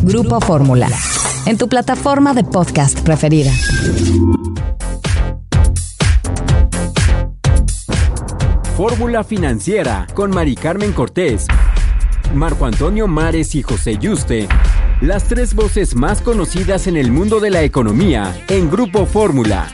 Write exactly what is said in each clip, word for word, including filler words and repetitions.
Grupo Fórmula, en tu plataforma de podcast preferida. Fórmula Financiera con Mari Carmen Cortés, Marco Antonio Mares y José Yuste, las tres voces más conocidas en el mundo de la economía en Grupo Fórmula.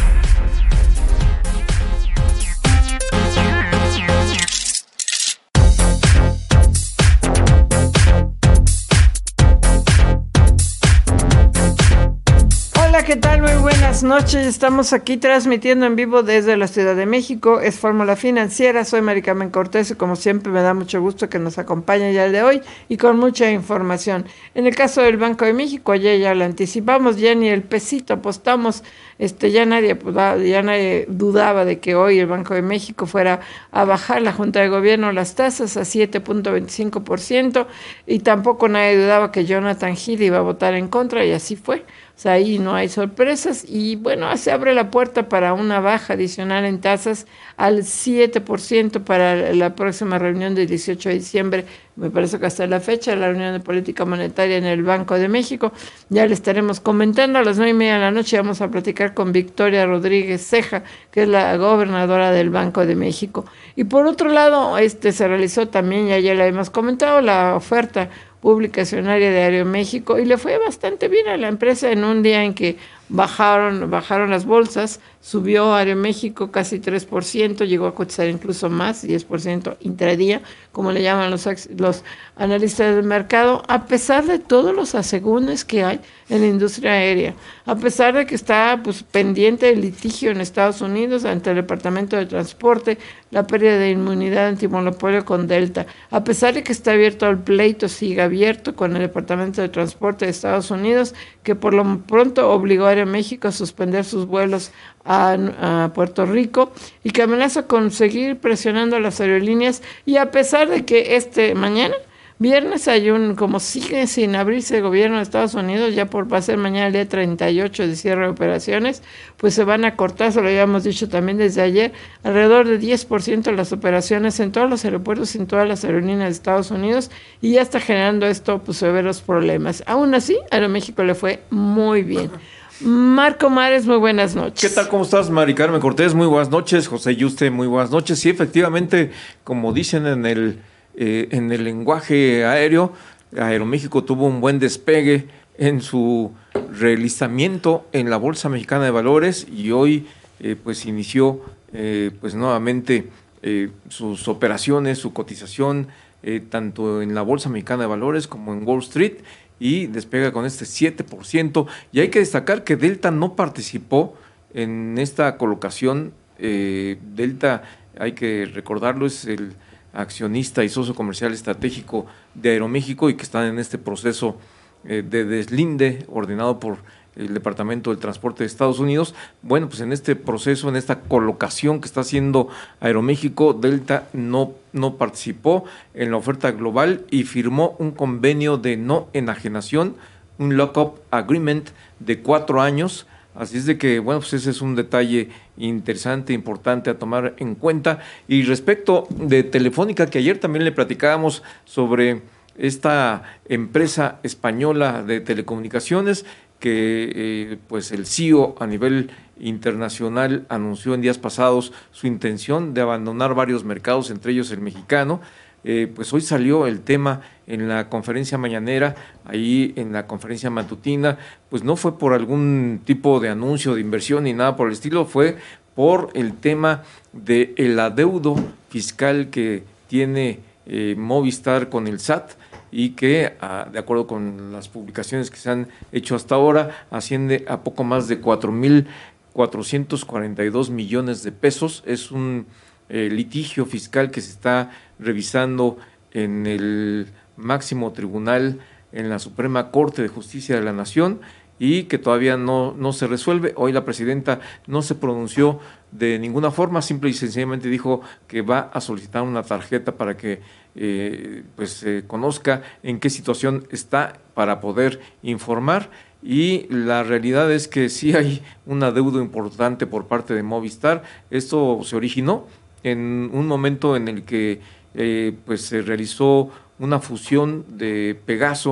¿Qué tal? Muy buenas noches. Estamos aquí transmitiendo en vivo desde la Ciudad de México. Es Fórmula Financiera. Soy Mari Carmen Cortés y como siempre me da mucho gusto que nos acompañe ya el de hoy y con mucha información. En el caso del Banco de México, ayer ya lo anticipamos, ya ni el pesito apostamos, este, ya nadie, ya nadie dudaba de que hoy el Banco de México fuera a bajar la Junta de Gobierno las tasas a siete punto veinticinco por ciento y tampoco nadie dudaba que Jonathan Hill iba a votar en contra y así fue. O sea, ahí no hay sorpresas y bueno, se abre la puerta para una baja adicional en tasas al siete por ciento para la próxima reunión del dieciocho de diciembre. Me parece que hasta la fecha, la reunión de política monetaria en el Banco de México. Ya le estaremos comentando. A las nueve y media de la noche vamos a platicar con Victoria Rodríguez Ceja, que es la gobernadora del Banco de México. Y por otro lado, este se realizó también, ya ya le hemos comentado, la oferta pública accionaria de Aeroméxico y le fue bastante bien a la empresa en un día en que bajaron bajaron las bolsas, subió Aeroméxico casi tres por ciento, llegó a cotizar incluso más, diez por ciento intradía, como le llaman los, los analistas del mercado, a pesar de todos los asegúnes que hay en la industria aérea, a pesar de que está pues pendiente el litigio en Estados Unidos ante el Departamento de Transporte, la pérdida de inmunidad antimonopolio con Delta, a pesar de que está abierto el pleito, sigue abierto con el Departamento de Transporte de Estados Unidos, que por lo pronto obligó a Aeroméxico a suspender sus vuelos a, a Puerto Rico y que amenaza con seguir presionando a las aerolíneas y a pesar de que este mañana viernes hay un, como sigue sin abrirse el gobierno de Estados Unidos, ya por va a ser mañana el día treinta y ocho de cierre de operaciones, pues se van a cortar, eso lo habíamos dicho también desde ayer, alrededor de diez por ciento de las operaciones en todos los aeropuertos y en todas las aerolíneas de Estados Unidos y ya está generando esto pues severos problemas. Aún así, a Aeroméxico le fue muy bien. Marco Mares, muy buenas noches. ¿Qué tal? ¿Cómo estás, Mari Carmen Cortés? Muy buenas noches. José Yuste, muy buenas noches. Sí, efectivamente, como dicen en el, eh, en el lenguaje aéreo, Aeroméxico tuvo un buen despegue en su relistamiento en la Bolsa Mexicana de Valores y hoy eh, pues inició eh, pues nuevamente eh, sus operaciones, su cotización, eh, tanto en la Bolsa Mexicana de Valores como en Wall Street, y despega con este siete por ciento. Y hay que destacar que Delta no participó en esta colocación. Eh, Delta, hay que recordarlo, es el accionista y socio comercial estratégico de Aeroméxico y que están en este proceso eh, de deslinde ordenado por el Departamento del Transporte de Estados Unidos. Bueno, pues en este proceso, en esta colocación que está haciendo Aeroméxico, Delta no, no participó en la oferta global y firmó un convenio de no enajenación, un lock-up agreement de cuatro años. Así es de que, bueno, pues ese es un detalle interesante, importante a tomar en cuenta. Y respecto de Telefónica, que ayer también le platicábamos sobre esta empresa española de telecomunicaciones, que eh, pues el C E O a nivel internacional anunció en días pasados su intención de abandonar varios mercados, entre ellos el mexicano. Eh, pues hoy salió el tema en la conferencia mañanera, ahí en la conferencia matutina, pues no fue por algún tipo de anuncio de inversión ni nada por el estilo, fue por el tema del adeudo fiscal que tiene eh, Movistar con el S A T, y que, de acuerdo con las publicaciones que se han hecho hasta ahora, asciende a poco más de cuatro mil cuatrocientos cuarenta y dos millones de pesos. Es un eh, litigio fiscal que se está revisando en el máximo tribunal, en la Suprema Corte de Justicia de la Nación, y que todavía no, no se resuelve. Hoy la presidenta no se pronunció de ninguna forma, simple y sencillamente dijo que va a solicitar una tarjeta para que eh, pues se eh, conozca en qué situación está para poder informar. Y la realidad es que sí hay un adeudo importante por parte de Movistar. Esto se originó en un momento en el que eh, pues se realizó una fusión de Pegaso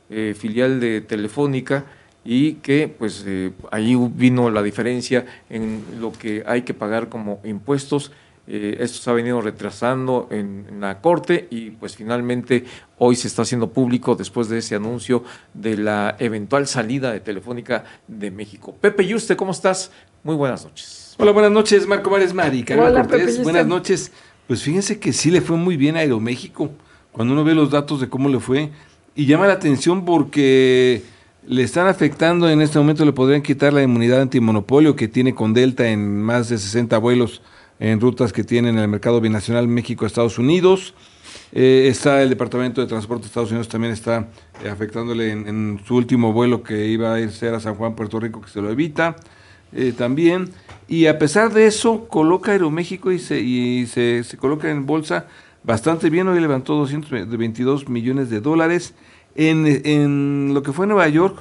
eh, filial de Telefónica, y que pues eh, ahí vino la diferencia en lo que hay que pagar como impuestos. Eh, esto se ha venido retrasando en, en la Corte y pues finalmente hoy se está haciendo público después de ese anuncio de la eventual salida de Telefónica de México. Pepe Yuste, ¿cómo estás? Muy buenas noches. Hola, buenas noches, Marco Mares Mari. Hola, Pepe Yuste. Buenas noches. Pues fíjense que sí le fue muy bien a Aeroméxico, cuando uno ve los datos de cómo le fue, y llama la atención porque le están afectando, en este momento le podrían quitar la inmunidad antimonopolio que tiene con Delta en más de sesenta vuelos en rutas que tienen en el mercado binacional México-Estados Unidos. Eh, está el Departamento de Transporte de Estados Unidos, también está eh, afectándole en, en su último vuelo que iba a irse a San Juan, Puerto Rico, que se lo evita eh, también. Y a pesar de eso, coloca Aeroméxico y se, y se, se coloca en bolsa bastante bien. Hoy levantó doscientos veintidós millones de dólares. En, en lo que fue Nueva York,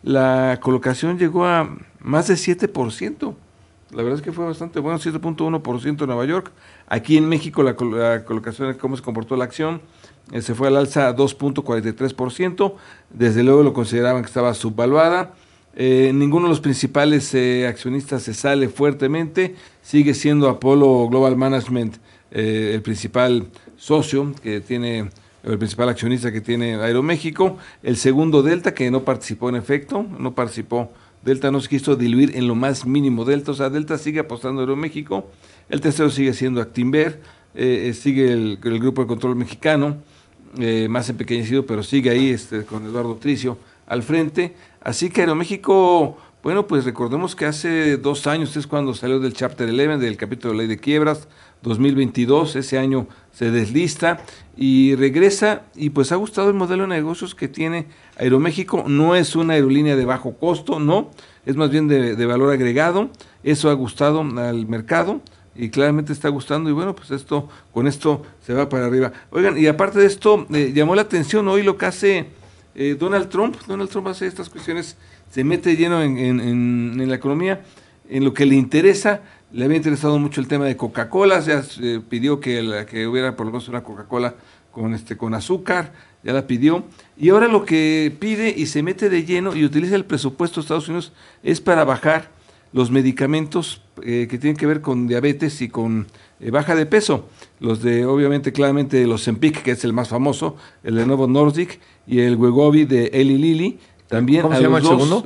la colocación llegó a más de siete por ciento. La verdad es que fue bastante bueno, siete punto uno por ciento en Nueva York. Aquí en México la, la colocación, cómo se comportó la acción, eh, se fue al alza a dos punto cuarenta y tres por ciento. Desde luego lo consideraban que estaba subvaluada. Eh, ninguno de los principales eh, accionistas se sale fuertemente. Sigue siendo Apollo Global Management eh, el principal socio que tiene, el principal accionista que tiene Aeroméxico. El segundo Delta, que no participó en efecto, no participó. Delta no se quiso diluir en lo más mínimo Delta, o sea, Delta sigue apostando a Aeroméxico. El tercero sigue siendo Actinver, eh, sigue el, el Grupo de Control Mexicano, eh, más empequeñecido, pero sigue ahí este, con Eduardo Tricio al frente. Así que Aeroméxico, bueno, pues recordemos que hace dos años es cuando salió del Chapter once, del capítulo de ley de quiebras, dos mil veintidós, ese año se deslista y regresa, y pues ha gustado el modelo de negocios que tiene Aeroméxico. No es una aerolínea de bajo costo, no, es más bien de, de valor agregado. Eso ha gustado al mercado y claramente está gustando, y bueno, pues esto, con esto se va para arriba. Oigan, y aparte de esto, eh, llamó la atención hoy lo que hace eh, Donald Trump. Donald Trump hace estas cuestiones, se mete lleno en, en, en, en la economía, en lo que le interesa. Le había interesado mucho el tema de Coca-Cola, ya eh, pidió que, la, que hubiera por lo menos una Coca-Cola con, este, con azúcar, ya la pidió. Y ahora lo que pide y se mete de lleno y utiliza el presupuesto de Estados Unidos es para bajar los medicamentos eh, que tienen que ver con diabetes y con eh, baja de peso. Los de, obviamente, claramente los Ozempic, que es el más famoso, el de Novo Nordisk, y el Wegovy de Eli Lilly. También ¿Cómo se llama el segundo?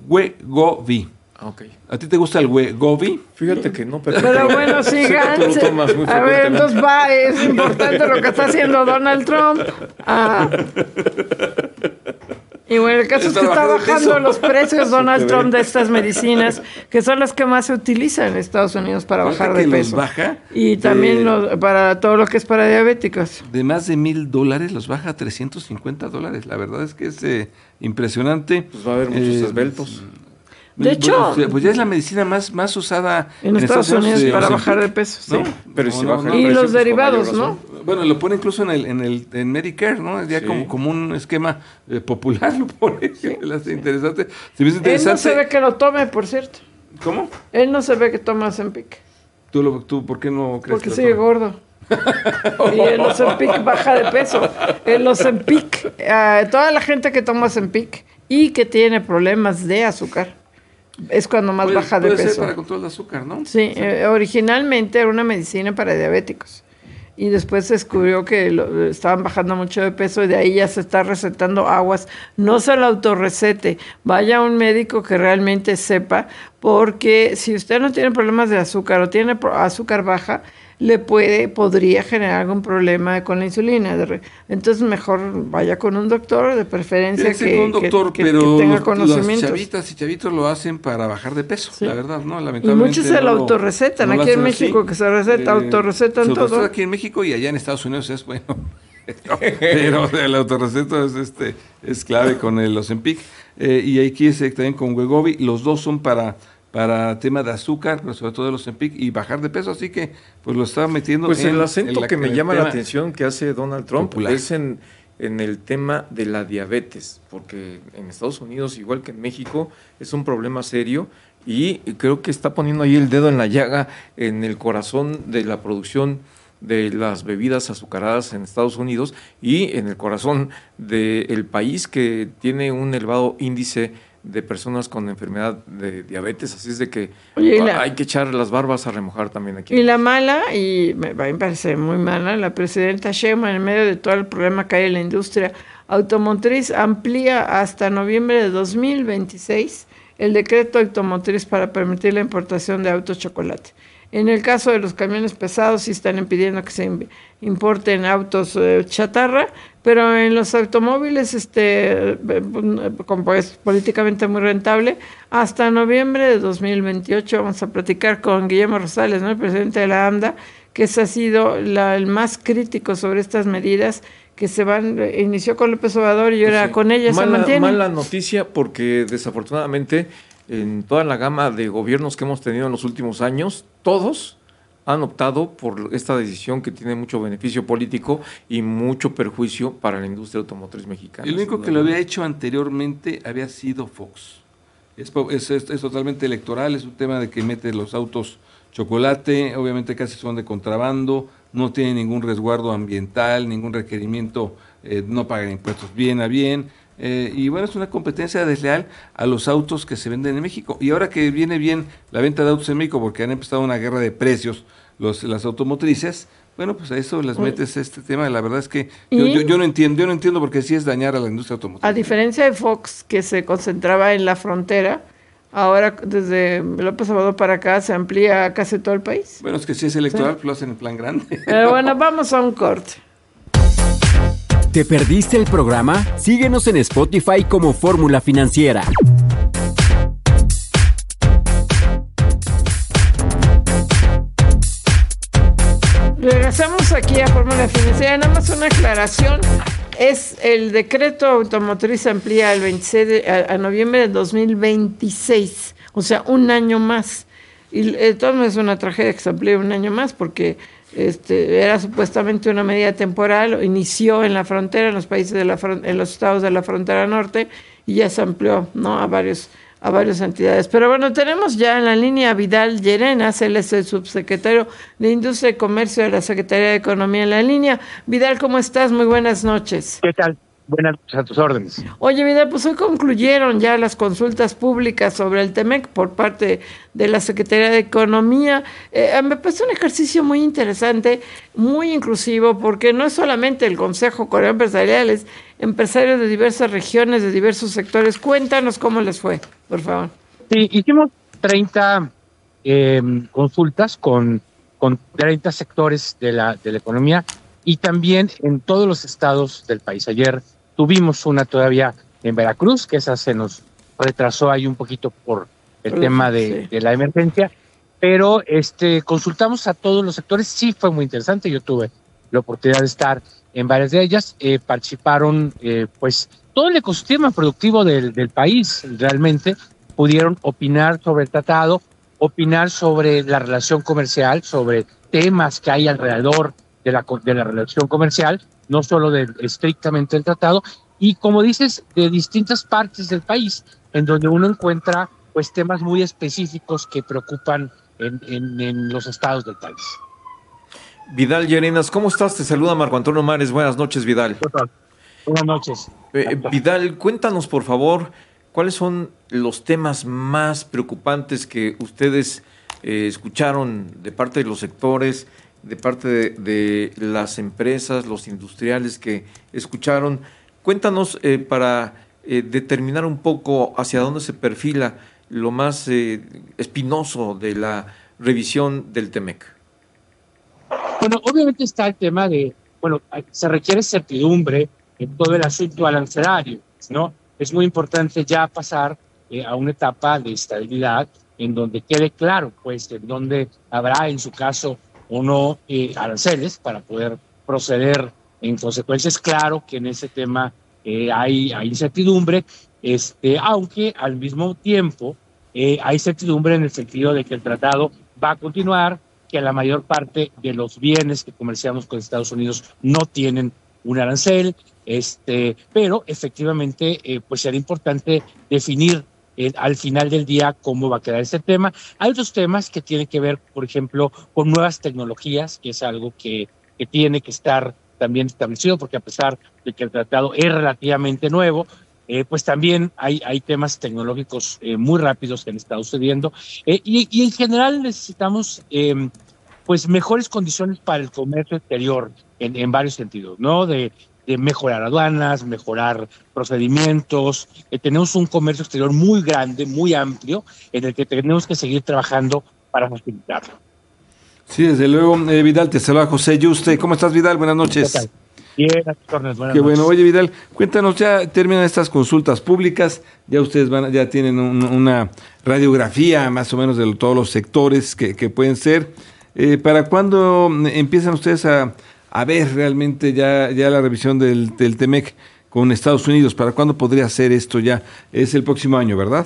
Wegovy. Okay. ¿A ti te gusta el Wegovy? Fíjate que no, Pepe. Pero bueno, sigan. A ver, entonces va, es importante lo que está haciendo Donald Trump. Ah. Y bueno, el caso es que está bajando los precios Donald Trump de estas medicinas, que son las que más se utilizan en Estados Unidos para bajar de peso. Los baja y también de, los, para todo lo que es para diabéticos. De más de mil dólares los baja a trescientos cincuenta dólares. La verdad es que es eh, impresionante. Pues va a haber muchos eh, esbeltos. De hecho, bueno, pues ya es la medicina más, más usada en, en Estados, Estados Unidos, Unidos para bajar de peso, ¿no? Sí. Pero no, si no, no, y los pues derivados, ¿no? Bueno, lo pone incluso en el en el en Medicare, ¿no? Ya sí. como, como un esquema eh, popular, lo pone. Sí. Interesante. ¿Se interesante? Él no se ve que lo tome, por cierto. ¿Cómo? Él no se ve que toma Ozempic. ¿Tú, lo, tú por qué no crees Porque que sigue gordo. Y el Ozempic baja de peso. El Ozempic, uh, toda la gente que toma Ozempic y que tiene problemas de azúcar, es cuando más puede, baja de puede peso. Ser para control de azúcar, ¿no? Sí, sí. Eh, originalmente era una medicina para diabéticos. Y después se descubrió que lo, estaban bajando mucho de peso y de ahí ya se está recetando aguas. No se lo autorrecete. Vaya a un médico que realmente sepa, porque si usted no tiene problemas de azúcar o tiene azúcar baja, le puede, podría generar algún problema con la insulina. Entonces mejor vaya con un doctor, de preferencia que, un doctor, que, pero que tenga los, conocimientos. Las chavitas y chavitos lo hacen para bajar de peso, sí. La verdad, ¿no? Lamentablemente. Y muchos se lo autorrecetan, no aquí en México así. Que se receta, eh, autorrecetan se todo. Aquí en México y allá en Estados Unidos es bueno. Pero el autorreceto es, este, es clave con el Ozempic. Eh, y aquí es también con Wegovy. Los dos son para... para tema de azúcar, pero sobre todo de los Ozempic y bajar de peso, así que pues lo está metiendo pues en el acento en la, que me en llama la atención que hace Donald Trump popular. Es en, en el tema de la diabetes, porque en Estados Unidos, igual que en México, es un problema serio y creo que está poniendo ahí el dedo en la llaga en el corazón de la producción de las bebidas azucaradas en Estados Unidos y en el corazón del país, que tiene un elevado índice de personas con enfermedad de diabetes, así es de que Oye, la, hay que echar las barbas a remojar también aquí. Y la mala, y me, me parece muy mala, la presidenta Sheinbaum, en medio de todo el problema que hay en la industria automotriz, amplía hasta noviembre de dos mil veintiséis el decreto automotriz para permitir la importación de autos chocolate. En el caso de los camiones pesados sí están impidiendo que se importen autos eh, chatarra, pero en los automóviles, este, como es políticamente muy rentable, hasta noviembre de dos mil veintiocho vamos a platicar con Guillermo Rosales, ¿no?, el presidente de la AMDA, que ese ha sido la, el más crítico sobre estas medidas que se van, inició con López Obrador y ahora sí, con ella mala, se mantiene. Mala noticia, porque desafortunadamente en toda la gama de gobiernos que hemos tenido en los últimos años, todos han optado por esta decisión que tiene mucho beneficio político y mucho perjuicio para la industria automotriz mexicana. El único que lo había hecho anteriormente había sido Fox. Es, es, es, es totalmente electoral, es un tema de que mete los autos chocolate, obviamente casi son de contrabando, no tienen ningún resguardo ambiental, ningún requerimiento, eh, no pagan impuestos bien a bien, eh, y bueno, es una competencia desleal a los autos que se venden en México. Y ahora que viene bien la venta de autos en México, porque han empezado una guerra de precios los, las automotrices, bueno, pues a eso les metes este tema. La verdad es que yo, yo, yo no entiendo, yo no entiendo porque sí es dañar a la industria automotriz. A diferencia de Fox, que se concentraba en la frontera, ahora desde López Obrador para acá se amplía a casi todo el país. Bueno, es que si es electoral, sí, lo hacen en plan grande. Pero bueno, vamos a un corte. ¿Te perdiste el programa? Síguenos en Spotify como Fórmula Financiera. Regresamos aquí a Fórmula Financiera. Nada más una aclaración. Es el decreto automotriz amplía el veintiséis de, a, a noviembre de dos mil veintiséis, o sea, un año más. Y entonces es una tragedia que se amplíe un año más, porque este era supuestamente una medida temporal, inició en la frontera, en los países de la en los estados de la frontera norte, y ya se amplió, ¿no?, a varios a varias entidades. Pero bueno, tenemos ya en la línea a Vidal Llerenas, él es el subsecretario de Industria y Comercio de la Secretaría de Economía en la línea. Vidal, ¿cómo estás? Muy buenas noches. ¿Qué tal? Buenas noches, a tus órdenes. Oye, Vidal, pues hoy concluyeron ya las consultas públicas sobre el TEMEC por parte de la Secretaría de Economía. Eh, me parece un ejercicio muy interesante, muy inclusivo, porque no es solamente el Consejo Coreano Empresarial, es empresarios de diversas regiones, de diversos sectores. Cuéntanos cómo les fue, por favor. Sí, hicimos treinta eh, consultas con, con treinta sectores de la, de la economía y también en todos los estados del país. Ayer tuvimos una todavía en Veracruz, que esa se nos retrasó ahí un poquito por el tema de, sí. de la emergencia, pero este consultamos a todos los sectores. Sí fue muy interesante, yo tuve la oportunidad de estar en varias de ellas, eh, participaron eh, pues todo el ecosistema productivo del, del país. Realmente pudieron opinar sobre el tratado, opinar sobre la relación comercial, sobre temas que hay alrededor de la, de la relación comercial, no solo de, estrictamente del tratado, y como dices, de distintas partes del país, en donde uno encuentra pues temas muy específicos que preocupan en, en, en los estados del país. Vidal Llerenas, ¿cómo estás? Te saluda Marco Antonio Mares. Buenas noches, Vidal. Buenas noches. Eh, Vidal, cuéntanos, por favor, ¿cuáles son los temas más preocupantes que ustedes eh, escucharon de parte de los sectores, de parte de, de las empresas, los industriales que escucharon? Cuéntanos eh, para eh, determinar un poco hacia dónde se perfila lo más eh, espinoso de la revisión del TEMEC. Bueno, obviamente está el tema de, bueno, se requiere certidumbre en todo el asunto arancelario, ¿no? Es muy importante ya pasar eh, a una etapa de estabilidad en donde quede claro, pues, en donde habrá, en su caso, o no eh, aranceles para poder proceder en consecuencia. Es claro que en ese tema eh, hay, hay incertidumbre, este, aunque al mismo tiempo eh, hay certidumbre en el sentido de que el tratado va a continuar, que la mayor parte de los bienes que comerciamos con Estados Unidos no tienen un arancel, este, pero efectivamente eh, pues será importante definir eh, al final del día cómo va a quedar ese tema. Hay otros temas que tienen que ver, por ejemplo, con nuevas tecnologías, que es algo que, que tiene que estar también establecido, porque a pesar de que el tratado es relativamente nuevo, eh, pues también hay, hay temas tecnológicos eh, muy rápidos que han estado sucediendo, eh, y, y en general necesitamos eh, pues mejores condiciones para el comercio exterior en, en varios sentidos, ¿no? De, de mejorar aduanas, mejorar procedimientos. Eh, tenemos un comercio exterior muy grande, muy amplio, en el que tenemos que seguir trabajando para facilitarlo. Sí, desde luego, eh, Vidal, te saluda José Yuste. ¿Cómo estás, Vidal? Buenas noches. Bien, Torres, buenas Qué noches. bueno. Oye, Vidal, cuéntanos, ya terminan estas consultas públicas, ya ustedes van, ya tienen un, una radiografía más o menos de todos los sectores que, que pueden ser. Eh, ¿Para cuándo empiezan ustedes a, a ver realmente ya, ya la revisión del, del T-M E C con Estados Unidos? ¿Para cuándo podría ser esto ya? Es el próximo año, ¿verdad?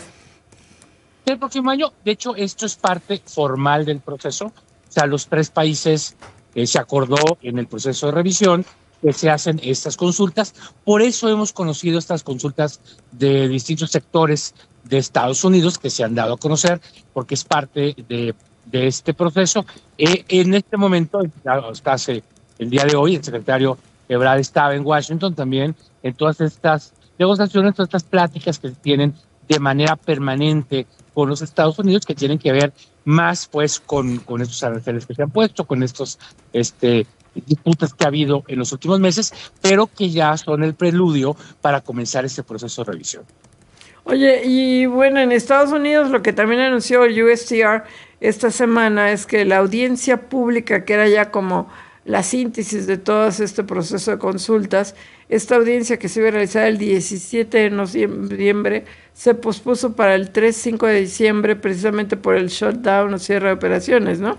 El próximo año, de hecho, esto es parte formal del proceso. O sea, los tres países eh, se acordó en el proceso de revisión que se hacen estas consultas. Por eso hemos conocido estas consultas de distintos sectores de Estados Unidos que se han dado a conocer, porque es parte de, de este proceso. Eh, en este momento, hasta hace el día de hoy, el secretario Ebrard estaba en Washington también en todas estas negociaciones, todas estas pláticas que se tienen de manera permanente con los Estados Unidos, que tienen que ver más pues con, con estos aranceles que se han puesto, con estos este, disputas que ha habido en los últimos meses, pero que ya son el preludio para comenzar este proceso de revisión. Oye, y bueno, en Estados Unidos lo que también anunció el U S T R esta semana es que la audiencia pública, que era ya como la síntesis de todo este proceso de consultas, esta audiencia que se iba a realizar el diecisiete de noviembre, se pospuso para el tres cinco de diciembre, precisamente por el shutdown o cierre de operaciones, ¿no?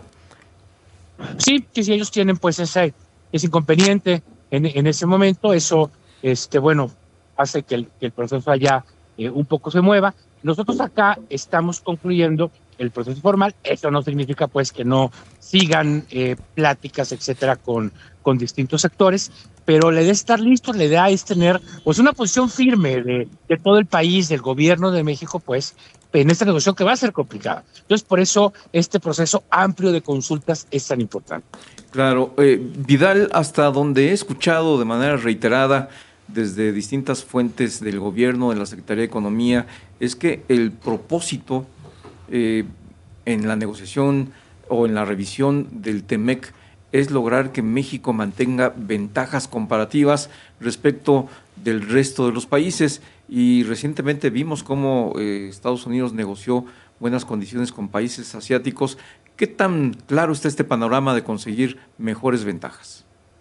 Sí, que si ellos tienen pues ese, ese inconveniente en, en ese momento, eso, este, bueno, hace que el, que el proceso allá eh, un poco se mueva. Nosotros acá estamos concluyendo el proceso formal. Eso no significa pues que no sigan eh, pláticas, etcétera, con, con distintos sectores, pero la idea es estar listos, la idea es tener pues una posición firme de, de todo el país, del gobierno de México, pues en esta negociación que va a ser complicada. Entonces, por eso este proceso amplio de consultas es tan importante. Claro, eh, Vidal, hasta donde he escuchado de manera reiterada desde distintas fuentes del gobierno, de la Secretaría de Economía, es que el propósito eh, en la negociación o en la revisión del T M E C es lograr que México mantenga ventajas comparativas respecto del resto de los países, y recientemente vimos cómo eh, Estados Unidos negoció buenas condiciones con países asiáticos. ¿Qué tan claro está este panorama de conseguir mejores ventajas?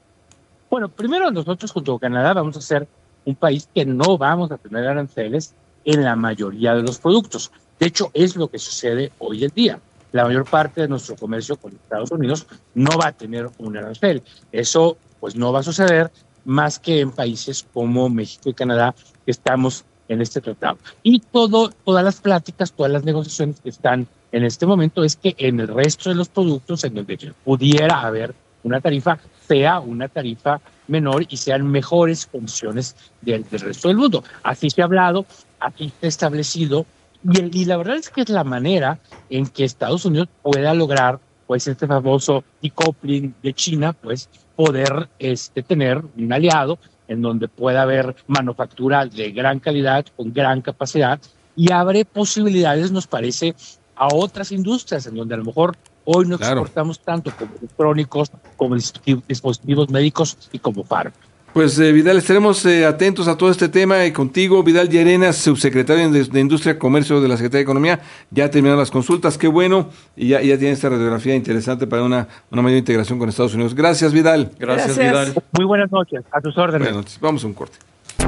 Bueno, primero nosotros junto con Canadá vamos a ser un país que no vamos a tener aranceles en la mayoría de los productos. De hecho, es lo que sucede hoy en día. La mayor parte de nuestro comercio con Estados Unidos no va a tener un arancel. Eso pues no va a suceder más que en países como México y Canadá, que estamos en este tratado. Y todo, todas las pláticas, todas las negociaciones que están en este momento es que en el resto de los productos en donde pudiera haber una tarifa, sea una tarifa menor y sean mejores condiciones del, del resto del mundo. Así se ha hablado, así se ha establecido, y, y la verdad es que es la manera en que Estados Unidos pueda lograr pues este famoso decoupling de China, pues poder este, tener un aliado en donde pueda haber manufactura de gran calidad, con gran capacidad, y abre posibilidades, nos parece, a otras industrias en donde a lo mejor hoy no claro. exportamos tanto como electrónicos, como dispositivos médicos y como fármacos. Pues eh, Vidal, estaremos eh, atentos a todo este tema y contigo, Vidal Llerenas, subsecretario de, de Industria y Comercio de la Secretaría de Economía. Ya terminaron las consultas, qué bueno, y ya, ya tiene esta radiografía interesante para una, una mayor integración con Estados Unidos. Gracias, Vidal. Gracias, Gracias. Vidal. Muy buenas noches, a tus órdenes. Buenas noches, vamos a un corte.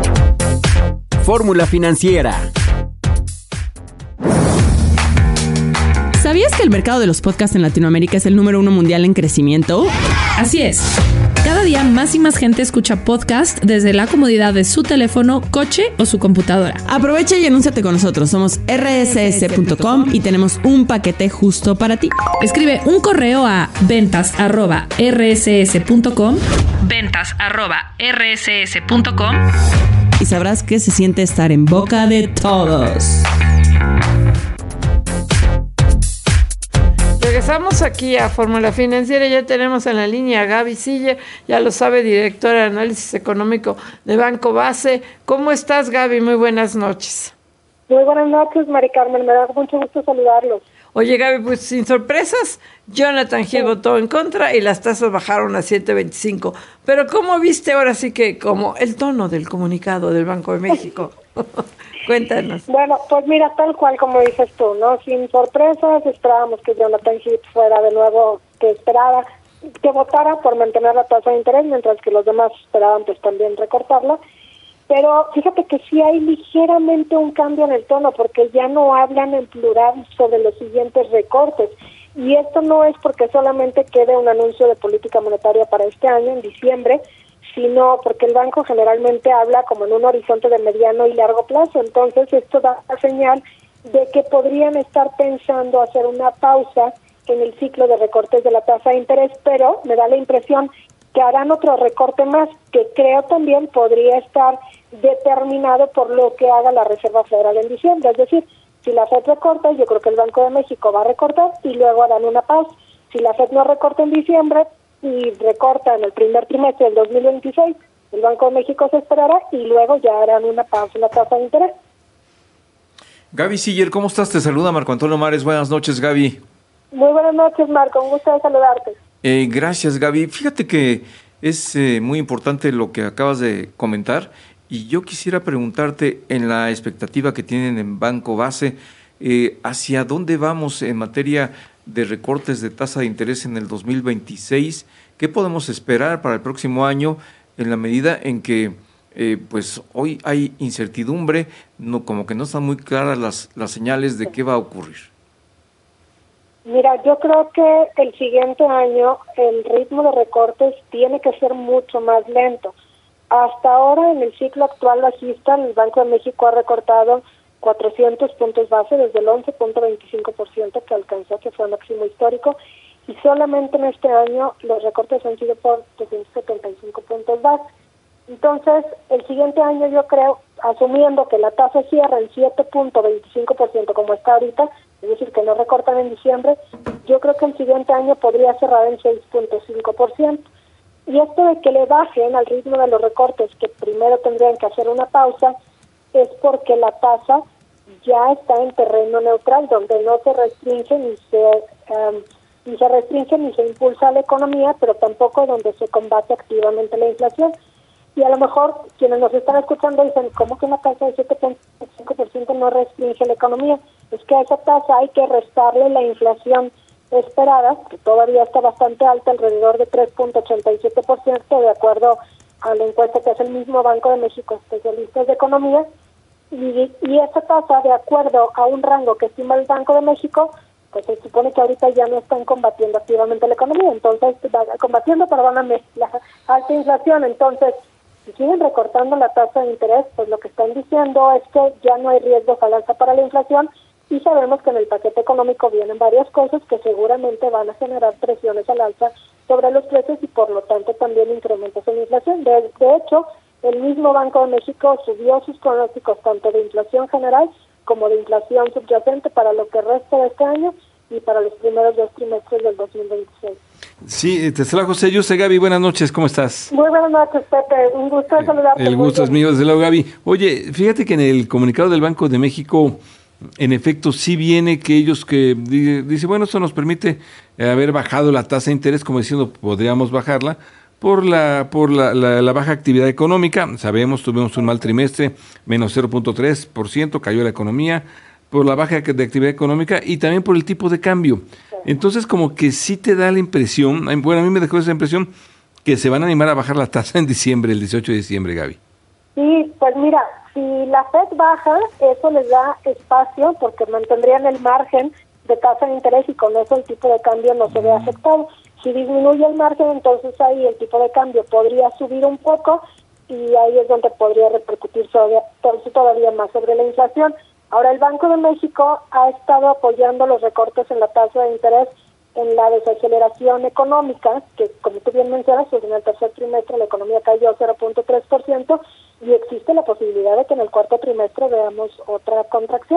Fórmula Financiera. ¿Sabías que el mercado de los podcasts en Latinoamérica es el número uno mundial en crecimiento? Así es. Cada día más y más gente escucha podcast desde la comodidad de su teléfono, coche o su computadora. Aprovecha y anúnciate con nosotros. Somos erre ese ese punto com y tenemos un paquete justo para ti. Escribe un correo a ventas arroba erre ese ese punto com, ventas arroba erre ese ese punto com, y sabrás que se siente estar en boca de todos. Regresamos aquí a Fórmula Financiera. Ya tenemos en la línea a Gaby Siller, ya lo sabe, directora de análisis económico de Banco Base. ¿Cómo estás, Gaby? Muy buenas noches. Muy buenas noches, Mari Carmen. Me da mucho gusto saludarlos. Oye, Gaby, pues sin sorpresas, Jonathan Hill sí. votó en contra y las tasas bajaron a siete veinticinco. Pero ¿cómo viste ahora sí que como el tono del comunicado del Banco de México? Cuéntanos. Bueno, pues mira, tal cual como dices tú, ¿no? Sin sorpresas, esperábamos que Jonathan Hill fuera de nuevo, que esperaba, que votara por mantener la tasa de interés, mientras que los demás esperaban pues también recortarla. Pero fíjate que sí hay ligeramente un cambio en el tono, porque ya no hablan en plural sobre los siguientes recortes. Y esto no es porque solamente quede un anuncio de política monetaria para este año, en diciembre, sino porque el banco generalmente habla como en un horizonte de mediano y largo plazo. Entonces esto da la señal de que podrían estar pensando hacer una pausa en el ciclo de recortes de la tasa de interés, pero me da la impresión que harán otro recorte más, que creo también podría estar determinado por lo que haga la Reserva Federal en diciembre. Es decir, si la Fed recorta, yo creo que el Banco de México va a recortar y luego harán una pausa. Si la Fed no recorta en diciembre y recorta en el primer trimestre del dos mil veintiséis, el Banco de México se esperará y luego ya harán una pausa en la tasa de interés. Gaby Siller, ¿cómo estás? Te saluda Marco Antonio Mares. Buenas noches, Gaby. Muy buenas noches, Marco. Un gusto de saludarte. Eh, gracias, Gaby. Fíjate que es eh, muy importante lo que acabas de comentar y yo quisiera preguntarte, en la expectativa que tienen en Banco Base, eh, ¿hacia dónde vamos en materia de recortes de tasa de interés en el dos mil veintiséis? ¿Qué podemos esperar para el próximo año en la medida en que eh, pues hoy hay incertidumbre, no, como que no están muy claras las, las señales de qué va a ocurrir? Mira, yo creo que el siguiente año el ritmo de recortes tiene que ser mucho más lento. Hasta ahora, en el ciclo actual bajista, el Banco de México ha recortado cuatrocientos puntos base desde el once punto veinticinco por ciento que alcanzó, que fue el máximo histórico, y solamente en este año los recortes han sido por trescientos setenta y cinco puntos base. Entonces, el siguiente año yo creo, asumiendo que la tasa cierra en siete punto veinticinco por ciento como está ahorita, es decir, que no recortan en diciembre, yo creo que el siguiente año podría cerrar en seis punto cinco por ciento. Y esto de que le bajen al ritmo de los recortes, que primero tendrían que hacer una pausa, es porque la tasa ya está en terreno neutral, donde no se restringe ni se um, ni se restringe ni se impulsa la economía, pero tampoco donde se combate activamente la inflación. Y a lo mejor quienes nos están escuchando dicen, ¿cómo que una tasa de siete punto cinco por ciento no restringe la economía? Es que a esa tasa hay que restarle la inflación esperada, que todavía está bastante alta, alrededor de tres punto ochenta y siete por ciento, de acuerdo a la encuesta que hace el mismo Banco de México, especialistas de economía, y, y esa tasa, de acuerdo a un rango que estima el Banco de México, pues se supone que ahorita ya no están combatiendo activamente la economía, entonces, combatiendo, perdóname, la alta inflación. Entonces, si siguen recortando la tasa de interés, pues lo que están diciendo es que ya no hay riesgo al alza para la inflación, y sabemos que en el paquete económico vienen varias cosas que seguramente van a generar presiones al alza sobre los precios y por lo tanto también incrementos en inflación. De, de hecho, el mismo Banco de México subió sus pronósticos tanto de inflación general como de inflación subyacente para lo que resta de este año y para los primeros dos trimestres del dos mil veintiséis. Sí, te saluda José Yuste. Gaby, buenas noches, ¿cómo estás? Muy buenas noches, Pepe, un gusto de saludarte. El gusto es mío, desde luego, Gaby. Oye, fíjate que en el comunicado del Banco de México, en efecto, sí viene que ellos que dice, bueno, esto nos permite haber bajado la tasa de interés, como diciendo, podríamos bajarla, por la por la, la, la baja actividad económica. Sabemos, tuvimos un mal trimestre, menos cero punto tres por ciento, cayó la economía, por la baja de actividad económica y también por el tipo de cambio. Entonces, como que sí te da la impresión, bueno, a mí me dejó esa impresión, que se van a animar a bajar la tasa en diciembre, el dieciocho de diciembre, Gaby. Sí, pues mira, si la Fed baja, eso les da espacio porque mantendrían el margen de tasa de interés y con eso el tipo de cambio no se ve afectado. Si disminuye el margen, entonces ahí el tipo de cambio podría subir un poco y ahí es donde podría repercutir sobre, todavía más sobre la inflación. Ahora, el Banco de México ha estado apoyando los recortes en la tasa de interés en la desaceleración económica, que como tú bien mencionas, pues en el tercer trimestre la economía cayó cero punto tres por ciento y existe la posibilidad de que en el cuarto trimestre veamos otra contracción.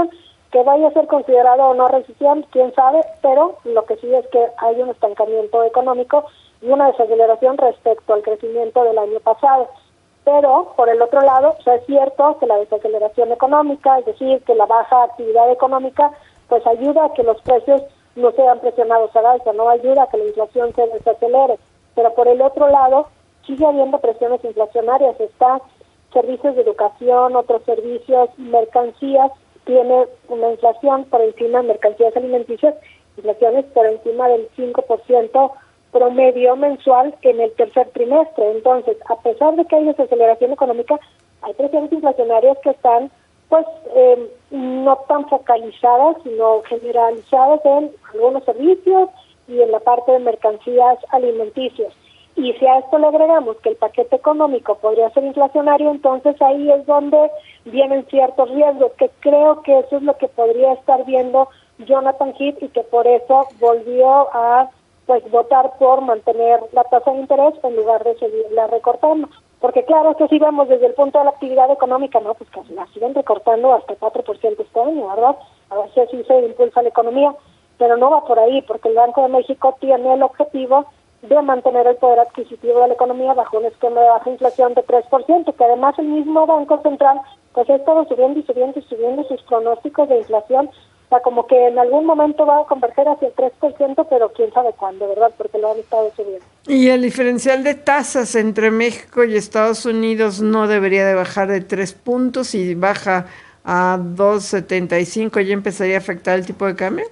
Que vaya a ser considerado o no recesión, quién sabe, pero lo que sí es que hay un estancamiento económico y una desaceleración respecto al crecimiento del año pasado. Pero, por el otro lado, o sea, es cierto que la desaceleración económica, es decir, que la baja actividad económica, pues ayuda a que los precios no sean presionados a la alza, no ayuda a que la inflación se desacelere. Pero por el otro lado, sigue habiendo presiones inflacionarias, está servicios de educación, otros servicios, mercancías, tiene una inflación por encima de mercancías alimenticias, inflaciones por encima del cinco por ciento promedio mensual en el tercer trimestre. Entonces, a pesar de que hay desaceleración económica, hay presiones inflacionarias que están pues eh, no tan focalizadas, sino generalizadas en algunos servicios y en la parte de mercancías alimenticias. Y si a esto le agregamos que el paquete económico podría ser inflacionario, entonces ahí es donde vienen ciertos riesgos, que creo que eso es lo que podría estar viendo Jonathan Heath y que por eso volvió a pues votar por mantener la tasa de interés en lugar de seguirla recortando. Porque claro, que si vemos desde el punto de la actividad económica, no, pues que la siguen recortando hasta cuatro por ciento este año, ¿verdad? A ver si así se impulsa la economía, pero no va por ahí, porque el Banco de México tiene el objetivo de mantener el poder adquisitivo de la economía bajo un esquema de baja inflación de tres por ciento, que además el mismo Banco Central pues ha estado subiendo y subiendo y subiendo sus pronósticos de inflación, o sea, como que en algún momento va a converger hacia el tres por ciento, pero quién sabe cuándo, ¿verdad? Porque lo han estado subiendo. Y el diferencial de tasas entre México y Estados Unidos no debería de bajar de tres puntos, y baja a dos setenta y cinco, ¿ya empezaría a afectar el tipo de cambio?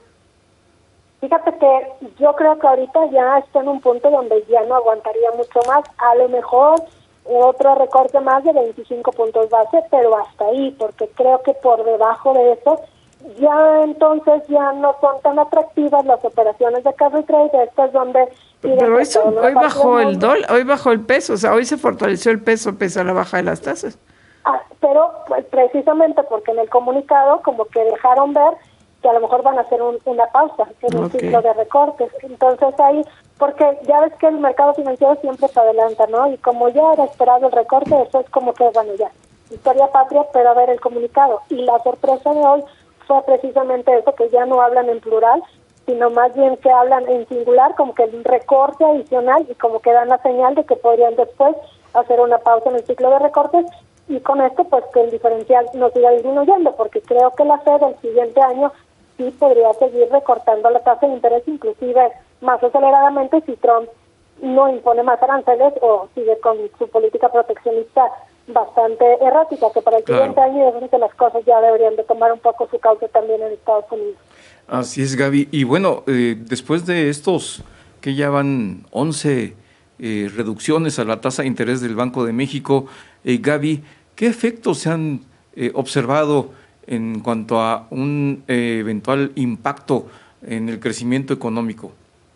Fíjate que yo creo que ahorita ya está en un punto donde ya no aguantaría mucho más, a lo mejor otro recorte más de veinticinco puntos base, pero hasta ahí, porque creo que por debajo de eso, ya entonces ya no son tan atractivas las operaciones de carry trade, estas donde... Pero hoy, son, hoy bajó el dólar, hoy bajó el peso, o sea, hoy se fortaleció el peso pese a la baja de las tasas. Ah, pero pues, precisamente porque en el comunicado como que dejaron ver que a lo mejor van a hacer un, una pausa en el okay. ciclo de recortes. Entonces ahí, porque ya ves que el mercado financiero siempre se adelanta, ¿no? Y como ya era esperado el recorte, eso es como que, bueno, ya, historia patria, pero a ver el comunicado. Y la sorpresa de hoy fue precisamente eso, que ya no hablan en plural, sino más bien que hablan en singular, como que un recorte adicional, y como que dan la señal de que podrían después hacer una pausa en el ciclo de recortes, y con esto pues que el diferencial no siga disminuyendo, porque creo que la Fed el siguiente año sí podría seguir recortando la tasa de interés, inclusive más aceleradamente, si Trump no impone más aranceles o sigue con su política proteccionista bastante errática, que para el claro. siguiente año yo creo que las cosas ya deberían de tomar un poco su cauce también en Estados Unidos. Así es, Gaby. Y bueno, eh, después de estos que ya van once eh, reducciones a la tasa de interés del Banco de México, eh, Gaby, ¿qué efectos se han eh, observado en cuanto a un eh, eventual impacto en el crecimiento económico?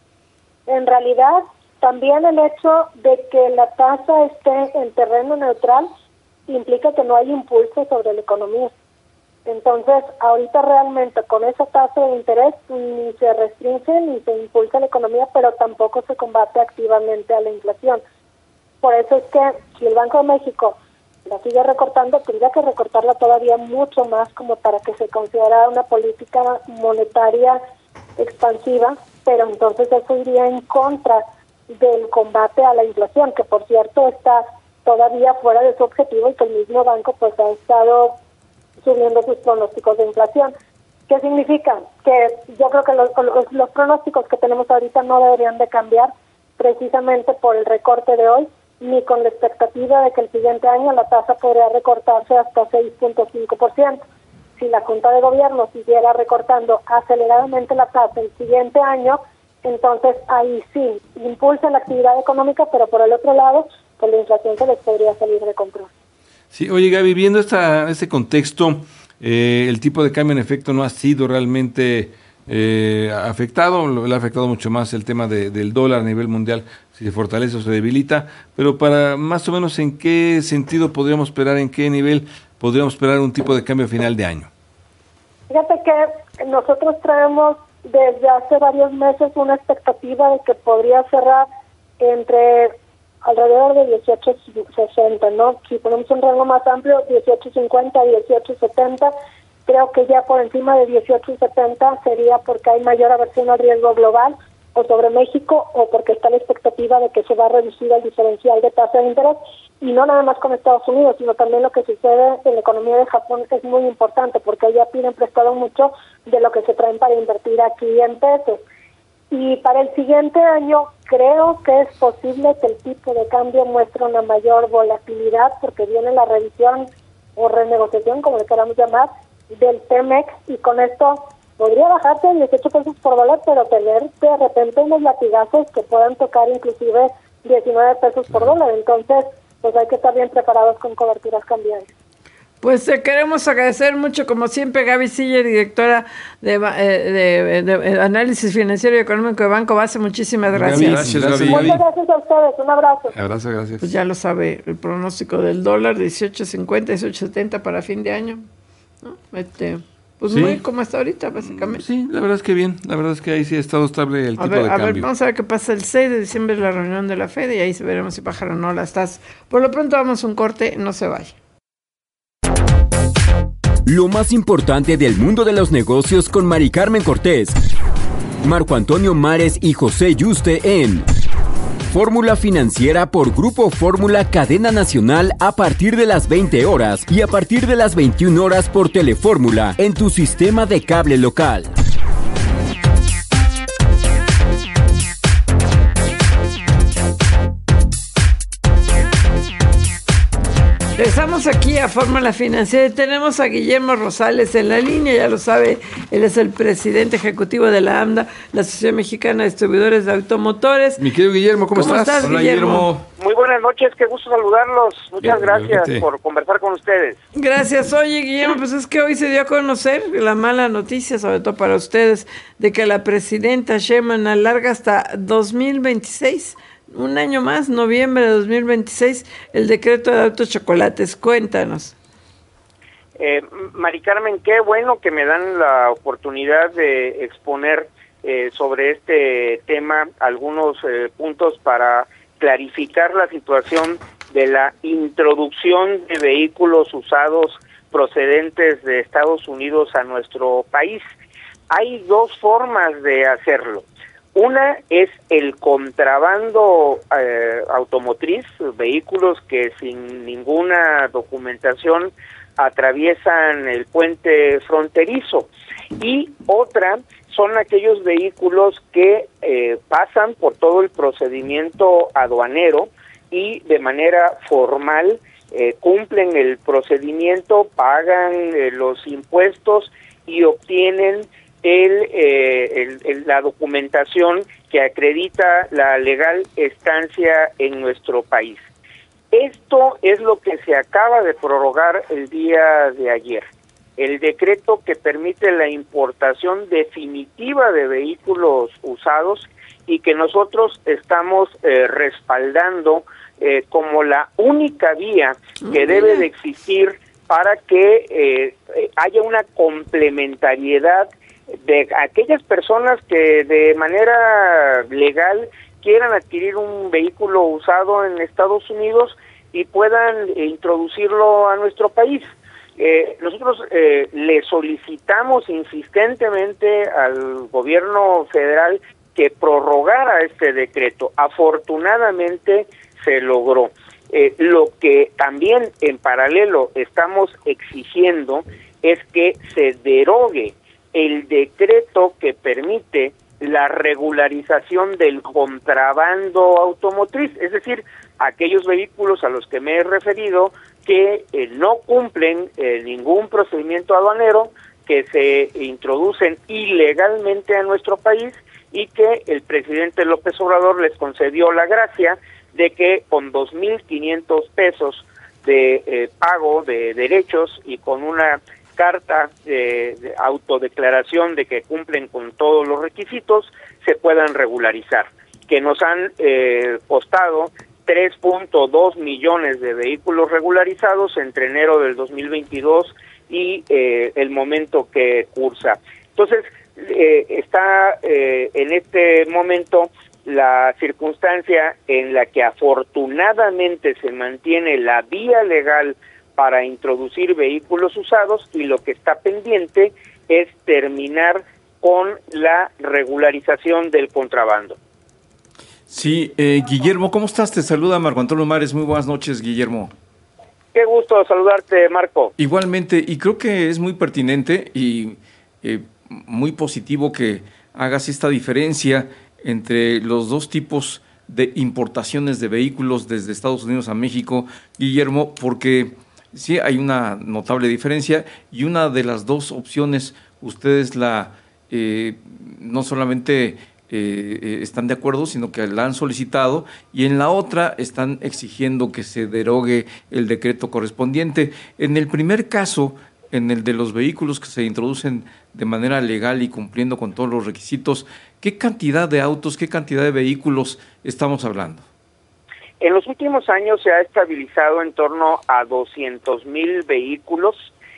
En realidad, también el hecho de que la tasa esté en terreno neutral implica que no hay impulso sobre la economía. Entonces, ahorita realmente con esa tasa de interés ni se restringe ni se impulsa la economía, pero tampoco se combate activamente a la inflación. Por eso es que si el Banco de México la sigue recortando, tendría que recortarla todavía mucho más como para que se considerara una política monetaria expansiva, pero entonces eso iría en contra del combate a la inflación, que por cierto está todavía fuera de su objetivo y que el mismo banco pues ha estado subiendo sus pronósticos de inflación. ¿Qué significa? Que yo creo que los, los, los pronósticos que tenemos ahorita no deberían de cambiar precisamente por el recorte de hoy, ni con la expectativa de que el siguiente año la tasa podría recortarse hasta seis punto cinco por ciento. Si la Junta de Gobierno siguiera recortando aceleradamente la tasa el siguiente año, entonces ahí sí, impulsa la actividad económica, pero por el otro lado, pues la inflación se les podría salir de control. Sí, oye Gaby, viendo esta, este contexto, eh, el tipo de cambio en efecto no ha sido realmente eh, afectado, le ha afectado mucho más el tema de, del dólar a nivel mundial, si se fortalece o se debilita, pero para más o menos en qué sentido podríamos esperar, en qué nivel podríamos esperar un tipo de cambio a final de año. Fíjate que nosotros traemos desde hace varios meses una expectativa de que podría cerrar entre alrededor de dieciocho sesenta, ¿no? Si ponemos un rango más amplio, dieciocho cincuenta, dieciocho setenta, Creo que ya por encima de dieciocho setenta sería porque hay mayor aversión al riesgo global o sobre México, o porque está la expectativa de que se va a reducir el diferencial de tasa de interés, y no nada más con Estados Unidos, sino también lo que sucede en la economía de Japón es muy importante, porque allá piden prestado mucho de lo que se traen para invertir aquí en pesos. Y para el siguiente año creo que es posible que el tipo de cambio muestre una mayor volatilidad, porque viene la revisión o renegociación, como le queramos llamar, del Pemex, y con esto podría bajarse a dieciocho pesos por dólar, pero tener de repente unos latigazos que puedan tocar inclusive diecinueve pesos por dólar. Entonces, pues hay que estar bien preparados con coberturas cambiarias. Pues te queremos agradecer mucho, como siempre, Gaby Siller, directora de, de, de, de Análisis Financiero y Económico de Banco Base. Muchísimas gracias. Gracias, Gaby. Muchas gracias a ustedes. Un abrazo. Abrazo, gracias. Pues ya lo sabe, el pronóstico del dólar, dieciocho cincuenta, dieciocho setenta para fin de año, ¿no? Este... Pues sí. Muy como hasta ahorita, básicamente. Sí, la verdad es que bien. La verdad es que ahí sí ha estado estable el a tipo ver, de a cambio. Ver, vamos a ver qué pasa el seis de diciembre, la reunión de la Fed, y ahí veremos si bajan o no las tasas. Por lo pronto vamos a un corte, no se vaya. Lo más importante del mundo de los negocios con Mari Carmen Cortés, Marco Antonio Mares y José Yuste en Fórmula Financiera por Grupo Fórmula Cadena Nacional a partir de las veinte horas y a partir de las veintiuna horas por Telefórmula en tu sistema de cable local. Regresamos aquí a Fórmula Financiera y tenemos a Guillermo Rosales en la línea, ya lo sabe, él es el presidente ejecutivo de la AMDA, la Asociación Mexicana de Distribuidores de Automotores. Mi querido Guillermo, ¿cómo, ¿Cómo estás? estás, Hola, Guillermo? Guillermo. Muy buenas noches, qué gusto saludarlos. Muchas Bien, gracias realmente. por conversar con ustedes. Gracias. Oye, Guillermo, pues es que hoy se dio a conocer la mala noticia, sobre todo para ustedes, de que la presidenta Sheinbaum alarga hasta dos mil veintiséis, un año más, noviembre de dos mil veintiséis, el decreto de autos chocolates. Cuéntanos. Eh, Mari Carmen, qué bueno que me dan la oportunidad de exponer eh, sobre este tema algunos eh, puntos para clarificar la situación de la introducción de vehículos usados procedentes de Estados Unidos a nuestro país. Hay dos formas de hacerlo. Una es el contrabando eh, automotriz, vehículos que sin ninguna documentación atraviesan el puente fronterizo, y otra son aquellos vehículos que eh, pasan por todo el procedimiento aduanero y de manera formal eh, cumplen el procedimiento, pagan eh, los impuestos y obtienen el, eh, el, el, la documentación que acredita la legal estancia en nuestro país. Esto es lo que se acaba de prorrogar el día de ayer. El decreto que permite la importación definitiva de vehículos usados y que nosotros estamos eh, respaldando eh, como la única vía que debe de existir para que eh, haya una complementariedad de aquellas personas que de manera legal quieran adquirir un vehículo usado en Estados Unidos y puedan eh, introducirlo a nuestro país. Eh, nosotros eh, le solicitamos insistentemente al gobierno federal que prorrogara este decreto. Afortunadamente se logró. Eh, lo que también en paralelo estamos exigiendo es que se derogue el decreto que permite la regularización del contrabando automotriz, es decir, aquellos vehículos a los que me he referido que eh, no cumplen eh, ningún procedimiento aduanero, que se introducen ilegalmente a nuestro país y que el presidente López Obrador les concedió la gracia de que con dos mil quinientos pesos de eh, pago de derechos y con una carta eh, de autodeclaración de que cumplen con todos los requisitos, se puedan regularizar, que nos han eh, costado tres punto dos millones de vehículos regularizados entre enero del dos mil veintidós y eh, el momento que cursa. Entonces, eh, está eh, en este momento la circunstancia en la que afortunadamente se mantiene la vía legal para introducir vehículos usados y lo que está pendiente es terminar con la regularización del contrabando. Sí, eh, Guillermo, ¿cómo estás? Te saluda Marco Antonio Mares. Muy buenas noches, Guillermo. Qué gusto saludarte, Marco. Igualmente, y creo que es muy pertinente y eh, muy positivo que hagas esta diferencia entre los dos tipos de importaciones de vehículos desde Estados Unidos a México, Guillermo, porque sí hay una notable diferencia y una de las dos opciones ustedes la eh, no solamente eh, están de acuerdo, sino que la han solicitado, y en la otra están exigiendo que se derogue el decreto correspondiente. En el primer caso, en el de los vehículos que se introducen de manera legal y cumpliendo con todos los requisitos, ¿qué cantidad de autos, qué cantidad de vehículos estamos hablando? En los últimos años se ha estabilizado en torno a doscientos mil vehículos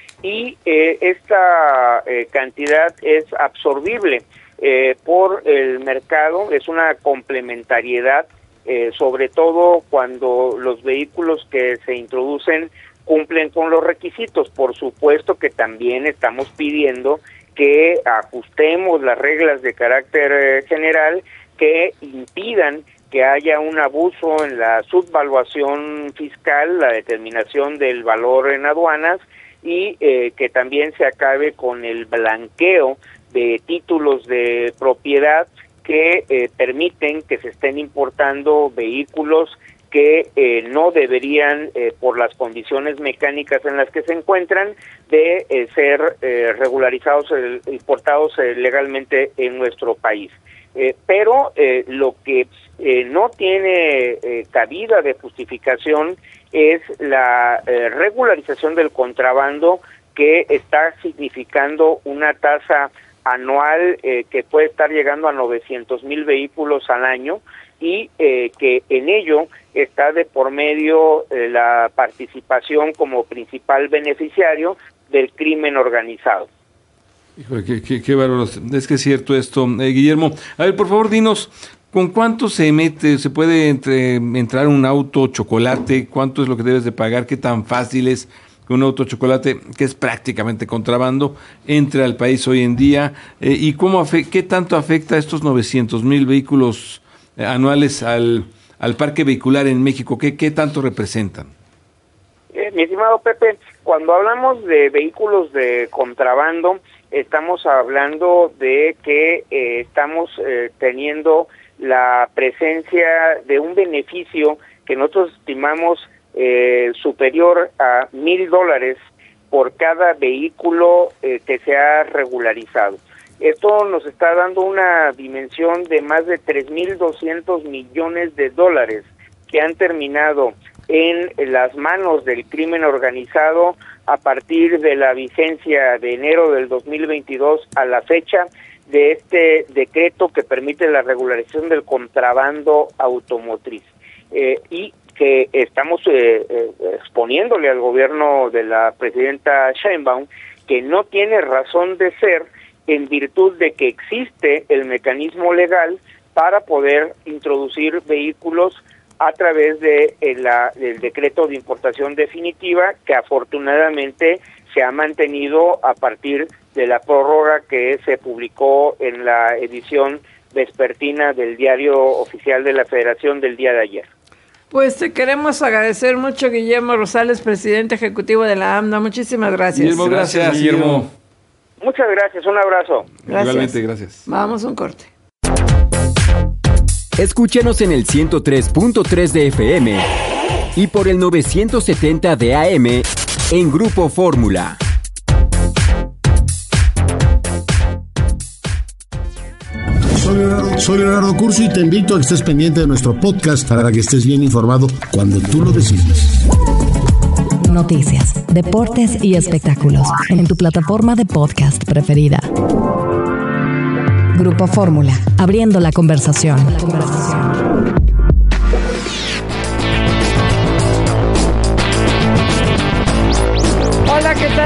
y eh, esta eh, cantidad es absorbible eh, por el mercado, es una complementariedad, eh, sobre todo cuando los vehículos que se introducen cumplen con los requisitos. Por supuesto que también estamos pidiendo que ajustemos las reglas de carácter eh, general que impidan que haya un abuso en la subvaluación fiscal, la determinación del valor en aduanas, y eh, que también se acabe con el blanqueo de títulos de propiedad que eh, permiten que se estén importando vehículos que eh, no deberían, eh, por las condiciones mecánicas en las que se encuentran, de eh, ser eh, regularizados, eh, importados eh, legalmente en nuestro país. Eh, pero eh, lo que eh, no tiene eh, cabida de justificación es la eh, regularización del contrabando, que está significando una tasa anual eh, que puede estar llegando a novecientos mil vehículos al año, y eh, que en ello está de por medio eh, la participación como principal beneficiario del crimen organizado. Híjole, qué, qué, qué bárbaro. Es que es cierto esto. Eh, Guillermo, a ver, por favor, dinos, ¿con cuánto se mete, se puede entre, entrar un auto chocolate? ¿Cuánto es lo que debes de pagar? ¿Qué tan fácil es que un auto chocolate, que es prácticamente contrabando, entre al país hoy en día? Eh, ¿Y cómo afe- qué tanto afecta estos novecientos mil vehículos eh, anuales al, al parque vehicular en México? ¿Qué, qué tanto representan? Eh, mi estimado Pepe, cuando hablamos de vehículos de contrabando, estamos hablando de que eh, estamos eh, teniendo la presencia de un beneficio que nosotros estimamos eh, superior a mil dólares por cada vehículo eh, que se ha regularizado. Esto nos está dando una dimensión de más de tres mil doscientos millones de dólares que han terminado en las manos del crimen organizado a partir de la vigencia de enero del dos mil veintidós a la fecha de este decreto que permite la regularización del contrabando automotriz, eh, y que estamos eh, eh, exponiéndole al gobierno de la presidenta Sheinbaum que no tiene razón de ser, en virtud de que existe el mecanismo legal para poder introducir vehículos a través de el, la, del decreto de importación definitiva, que afortunadamente se ha mantenido a partir de la prórroga que se publicó en la edición vespertina del Diario Oficial de la Federación del día de ayer. Pues te queremos agradecer mucho, Guillermo Rosales, presidente ejecutivo de la AMNO. Muchísimas gracias. Guillermo, gracias, Guillermo. Muchas gracias, un abrazo. Gracias. Igualmente, gracias. Vamos a un corte. Escúchanos en el ciento tres punto tres de F M y por el novecientos setenta de A M en Grupo Fórmula. Soy Leonardo, soy Leonardo Curso y te invito a que estés pendiente de nuestro podcast para que estés bien informado cuando tú lo decidas. Noticias, deportes y espectáculos en tu plataforma de podcast preferida. Grupo Fórmula, abriendo la conversación. La conversación. Hola, ¿qué tal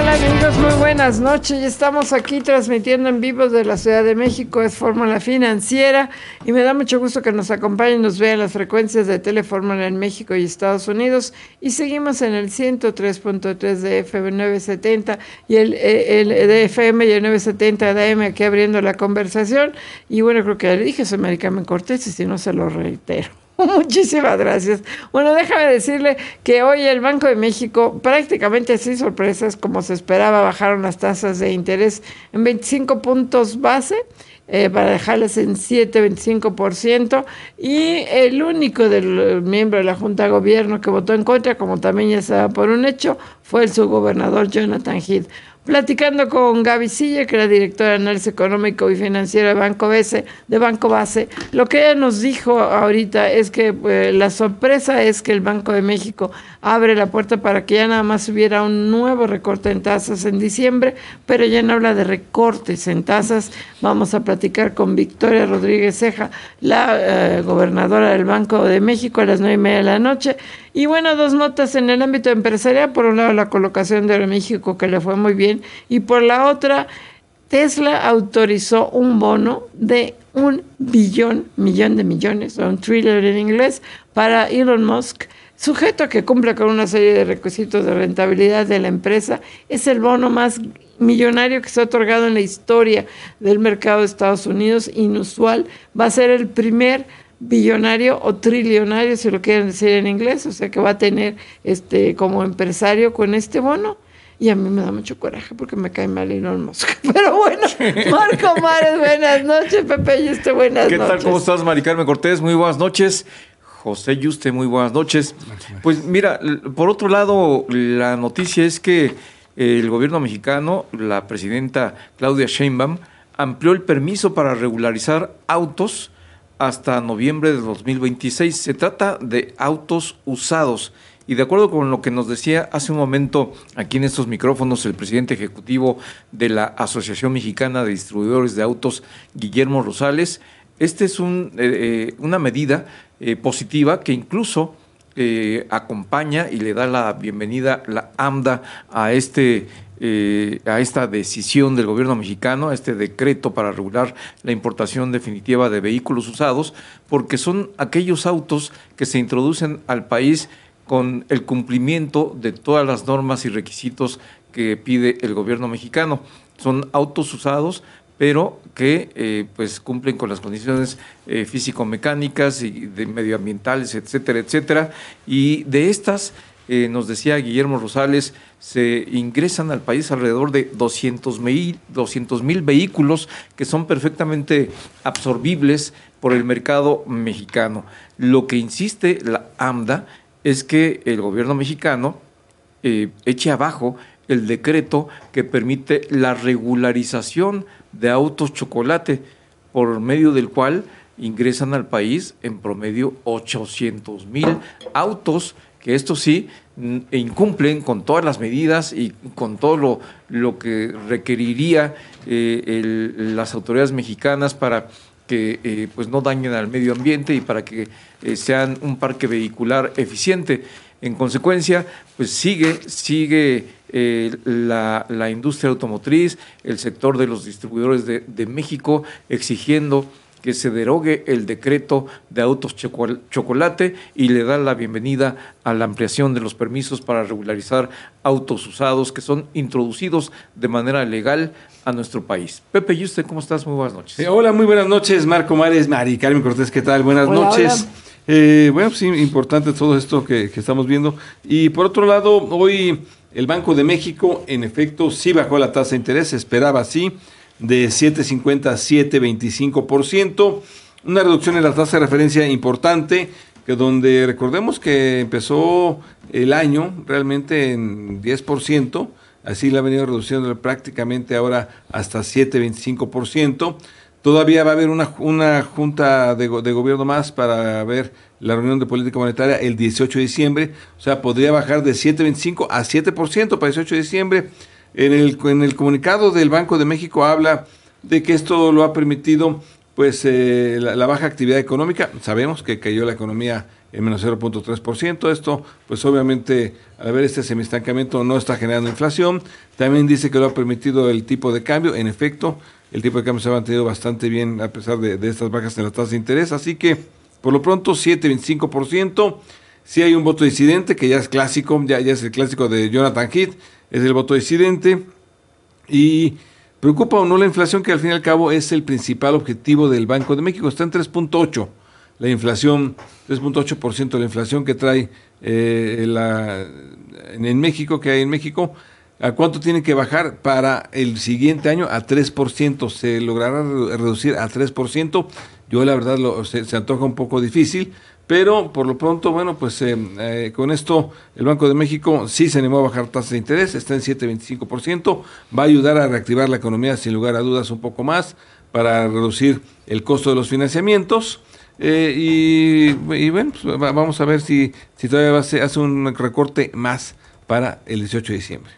Hola amigos, muy buenas noches. Ya estamos aquí transmitiendo en vivo de la Ciudad de México, es Fórmula Financiera, y me da mucho gusto que nos acompañen, nos vean las frecuencias de Telefórmula en México y Estados Unidos, y seguimos en el ciento tres punto tres de F M novecientos setenta y el, el, el de F M y el novecientos setenta de A M, aquí abriendo la conversación. Y bueno, creo que ya le dije, soy Mari Carmen Cortés, y si no se lo reitero. Muchísimas gracias. Bueno, déjame decirle que hoy el Banco de México, prácticamente sin sorpresas, como se esperaba, bajaron las tasas de interés en veinticinco puntos base, eh, para dejarlas en siete, veinticinco por ciento, y el único del miembro de la Junta de Gobierno que votó en contra, como también ya se da por un hecho, fue el subgobernador Jonathan Heath. Platicando con Gaby Silla, que era directora de Análisis Económico y Financiero de Banco Base, de Banco Base, lo que ella nos dijo ahorita es que eh, la sorpresa es que el Banco de México abre la puerta para que ya nada más hubiera un nuevo recorte en tasas en diciembre, pero ya no habla de recortes en tasas. Vamos a platicar con Victoria Rodríguez Ceja, la eh, gobernadora del Banco de México, a las nueve y media de la noche. Y bueno, dos notas en el ámbito empresarial. Por un lado, la colocación de México, que le fue muy bien, y por la otra, Tesla autorizó un bono de un billón, millón de millones, o un trillion en inglés, para Elon Musk, sujeto a que cumpla con una serie de requisitos de rentabilidad de la empresa. Es el bono más millonario que se ha otorgado en la historia del mercado de Estados Unidos, inusual. Va a ser el primer billonario o trillonario, si lo quieren decir en inglés, o sea que va a tener este como empresario con este bono. Y a mí me da mucho coraje porque me cae mal Elon Musk. Pero bueno, Marco Mares, buenas noches. Pepe Yuste, buenas ¿Qué noches. tal? ¿Cómo estás, Mari Carmen Cortés? Muy buenas noches. José Yuste, muy buenas noches. Pues mira, por otro lado, la noticia es que el gobierno mexicano, la presidenta Claudia Sheinbaum, amplió el permiso para regularizar autos hasta noviembre de dos mil veintiséis. Se trata de autos usados. Y de acuerdo con lo que nos decía hace un momento aquí en estos micrófonos el presidente ejecutivo de la Asociación Mexicana de Distribuidores de Autos, Guillermo Rosales, esta es un, eh, una medida eh, positiva que incluso eh, acompaña y le da la bienvenida la AMDA a este Eh, a esta decisión del gobierno mexicano, a este decreto para regular la importación definitiva de vehículos usados, porque son aquellos autos que se introducen al país con el cumplimiento de todas las normas y requisitos que pide el gobierno mexicano. Son autos usados, pero que eh, pues cumplen con las condiciones eh, físico-mecánicas y de medioambientales, etcétera, etcétera. Y de estas, eh, nos decía Guillermo Rosales, se ingresan al país alrededor de doscientos mil vehículos que son perfectamente absorbibles por el mercado mexicano. Lo que insiste la AMDA es que el gobierno mexicano eh, eche abajo el decreto que permite la regularización de autos chocolate, por medio del cual ingresan al país en promedio ochocientos mil autos, que esto sí incumplen con todas las medidas y con todo lo, lo que requeriría eh, el, las autoridades mexicanas para que eh, pues no dañen al medio ambiente y para que eh, sean un parque vehicular eficiente. En consecuencia, pues sigue, sigue eh, la, la industria automotriz, el sector de los distribuidores de, de México exigiendo que se derogue el decreto de autos chocolate y le da la bienvenida a la ampliación de los permisos para regularizar autos usados que son introducidos de manera legal a nuestro país. Pepe Yuste, ¿cómo estás? Muy buenas noches. Eh, hola, muy buenas noches, Marco Mares, Mari Carmen Cortés, ¿qué tal? Buenas hola, noches. Hola. Eh, bueno, sí, importante todo esto que, que estamos viendo. Y por otro lado, hoy el Banco de México, en efecto, sí bajó la tasa de interés, se esperaba así, de siete cincuenta a siete veinticinco por ciento, una reducción en la tasa de referencia importante, que donde recordemos que empezó el año realmente en diez por ciento, así la ha venido reduciendo prácticamente ahora hasta siete veinticinco por ciento. Todavía va a haber una, una junta de, de gobierno más para ver la reunión de política monetaria el dieciocho de diciembre, o sea, podría bajar de siete veinticinco a siete por ciento para el dieciocho de diciembre. En el, en el comunicado del Banco de México habla de que esto lo ha permitido pues eh, la, la baja actividad económica. Sabemos que cayó la economía en menos cero punto tres por ciento. Esto, pues obviamente, al ver este semiestancamiento no está generando inflación. También dice que lo ha permitido el tipo de cambio. En efecto, el tipo de cambio se ha mantenido bastante bien a pesar de, de estas bajas en las tasas de interés. Así que, por lo pronto, siete punto veinticinco por ciento. Sí hay un voto disidente, que ya es clásico, ya, ya es el clásico de Jonathan Heath, es el voto disidente. Y preocupa o no la inflación, que al fin y al cabo es el principal objetivo del Banco de México. Está en tres punto ocho. La inflación, tres punto ocho por ciento de la inflación que trae eh, la, en, en México, que hay en México. ¿A cuánto tiene que bajar para el siguiente año? A tres por ciento. ¿Se logrará reducir a tres por ciento? Yo la verdad lo, se, se antoja un poco difícil, pero por lo pronto, bueno, pues eh, eh, con esto el Banco de México sí se animó a bajar tasas de interés, está en siete punto veinticinco por ciento, va a ayudar a reactivar la economía sin lugar a dudas un poco más para reducir el costo de los financiamientos. Eh, y, y bueno, pues vamos a ver si, si todavía va a ser, hace un recorte más para el dieciocho de diciembre.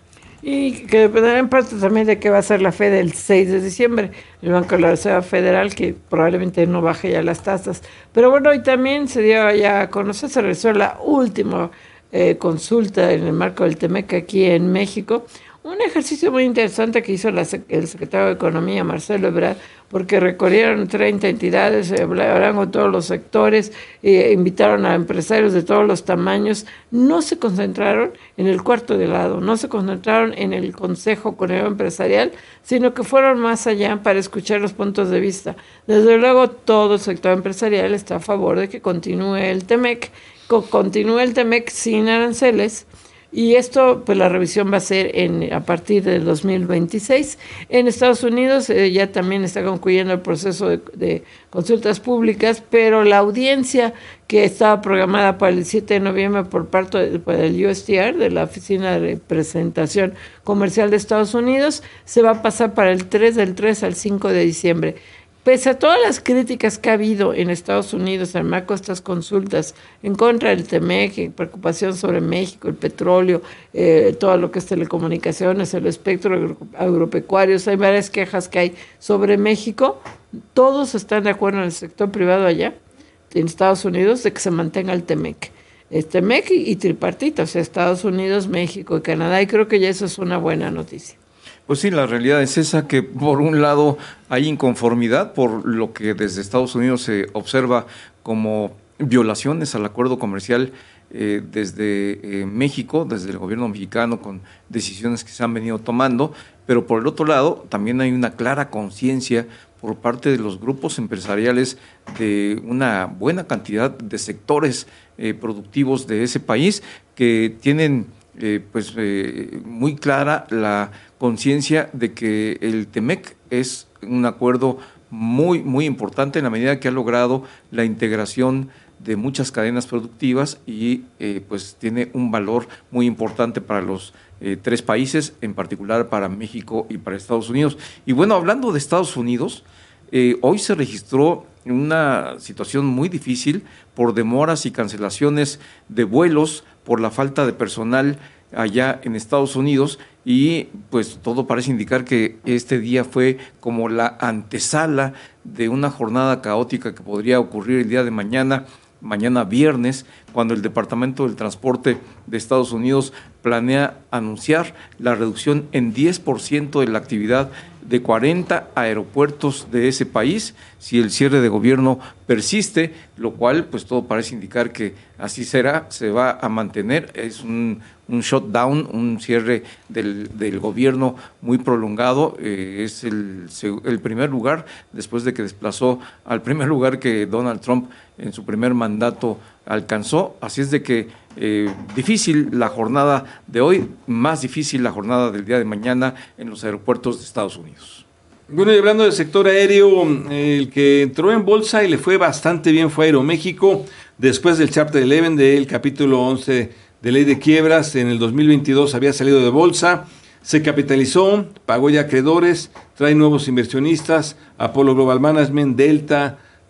Y que dependerá en parte también de qué va a ser la Fed el seis de diciembre, el Banco de la Reserva Federal, que probablemente no baje ya las tasas. Pero bueno, y también se dio ya a conocer, se realizó la última eh, consulta en el marco del TEMEC aquí en México. Un ejercicio muy interesante que hizo la, el secretario de Economía, Marcelo Ebrard, porque recorrieron treinta entidades, hablaron con todos los sectores, eh, invitaron a empresarios de todos los tamaños. No se concentraron en el cuarto de lado, no se concentraron en el Consejo Coordinador Empresarial, sino que fueron más allá para escuchar los puntos de vista. Desde luego, todo el sector empresarial está a favor de que continúe el TEMEC, co- continúe el TEMEC sin aranceles. Y esto, pues la revisión va a ser en, a partir del dos mil veintiséis. En Estados Unidos eh, ya también está concluyendo el proceso de, de consultas públicas, pero la audiencia que estaba programada para el siete de noviembre por parte del U S T R, de la Oficina de Representación Comercial de Estados Unidos, se va a pasar para el tres, del tres al cinco de diciembre. Pese a todas las críticas que ha habido en Estados Unidos al marco de estas consultas en contra del TEMEC, preocupación sobre México, el petróleo, eh, todo lo que es telecomunicaciones, el espectro agro- agropecuario, hay varias quejas que hay sobre México, todos están de acuerdo en el sector privado allá, en Estados Unidos, de que se mantenga el TEMEC. El TEMEC y, y tripartita, o sea, Estados Unidos, México y Canadá, y creo que ya eso es una buena noticia. Pues sí, la realidad es esa, que por un lado hay inconformidad por lo que desde Estados Unidos se observa como violaciones al acuerdo comercial eh, desde eh, México, desde el gobierno mexicano, con decisiones que se han venido tomando, pero por el otro lado también hay una clara conciencia por parte de los grupos empresariales de una buena cantidad de sectores eh, productivos de ese país que tienen eh, pues eh, muy clara la conciencia de que el TEMEC es un acuerdo muy, muy importante en la medida que ha logrado la integración de muchas cadenas productivas y eh, pues tiene un valor muy importante para los eh, tres países, en particular para México y para Estados Unidos. Y bueno, hablando de Estados Unidos, eh, hoy se registró una situación muy difícil por demoras y cancelaciones de vuelos, por la falta de personal allá en Estados Unidos, y pues todo parece indicar que este día fue como la antesala de una jornada caótica que podría ocurrir el día de mañana, mañana viernes, cuando el Departamento del Transporte de Estados Unidos planea anunciar la reducción en diez por ciento de la actividad de cuarenta aeropuertos de ese país, si el cierre de gobierno persiste, lo cual pues todo parece indicar que así será, se va a mantener. Es un, un shutdown, un cierre del, del gobierno muy prolongado, eh, es el, el primer lugar después de que desplazó al primer lugar que Donald Trump en su primer mandato alcanzó, así es de que eh, difícil la jornada de hoy, más difícil la jornada del día de mañana en los aeropuertos de Estados Unidos. Bueno, y hablando del sector aéreo, el que entró en bolsa y le fue bastante bien fue Aeroméxico, después del Chapter once del capítulo once de Ley de Quiebras. En el dos mil veintidós había salido de bolsa, se capitalizó, pagó ya acreedores, trae nuevos inversionistas, Apollo Global Management, Delta,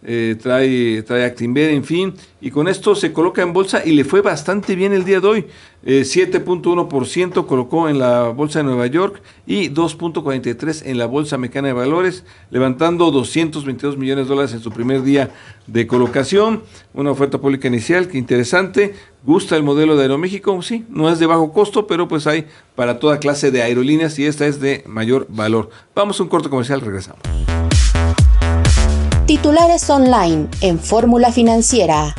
eh, trae, trae Actinver, en fin, y con esto se coloca en bolsa y le fue bastante bien el día de hoy. Eh, siete punto uno por ciento colocó en la bolsa de Nueva York y dos punto cuarenta y tres por ciento en la bolsa mexicana de valores, levantando doscientos veintidós millones de dólares en su primer día de colocación. Una oferta pública inicial, que interesante. ¿Gusta el modelo de Aeroméxico? Sí, no es de bajo costo, pero pues hay para toda clase de aerolíneas y esta es de mayor valor. Vamos a un corto comercial, regresamos. Titulares online en Fórmula Financiera.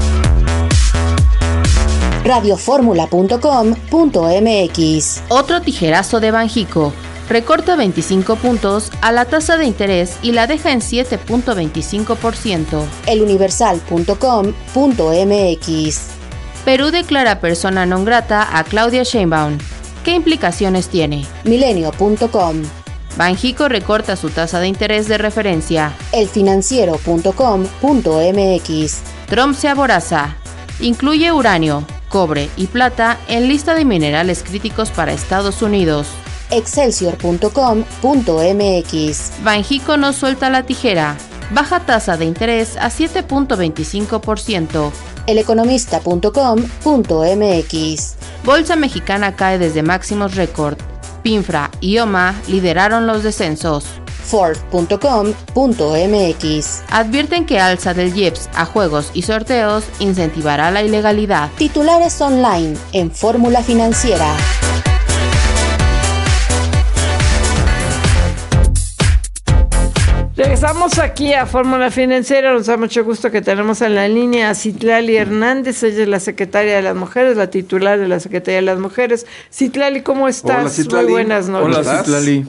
radioformula punto com punto m x. Otro tijerazo de Banjico. Recorta veinticinco puntos a la tasa de interés y la deja en siete punto veinticinco por ciento. eluniversal punto com punto m x. Perú declara persona non grata a Claudia Sheinbaum. ¿Qué implicaciones tiene? milenio punto com. Banjico recorta su tasa de interés de referencia. elfinanciero punto com punto m x. Trump se aboraza. Incluye uranio, cobre y plata en lista de minerales críticos para Estados Unidos. excelsior punto com punto m x. Banjico no suelta la tijera. Baja tasa de interés a siete punto veinticinco por ciento. eleconomista punto com punto m x. Bolsa mexicana cae desde máximos récord. Pinfra y OMA lideraron los descensos. Ford punto com punto m x. Advierten que alza del I E P S a juegos y sorteos incentivará la ilegalidad. Titulares online en Fórmula Financiera. Regresamos aquí a Fórmula Financiera. Nos da mucho gusto que tenemos en la línea a Citlali Hernández. Ella es la secretaria de las Mujeres, la titular de la Secretaría de las Mujeres. Citlali, ¿cómo estás? Hola, Citlali. Muy buenas noches. Hola, Citlali.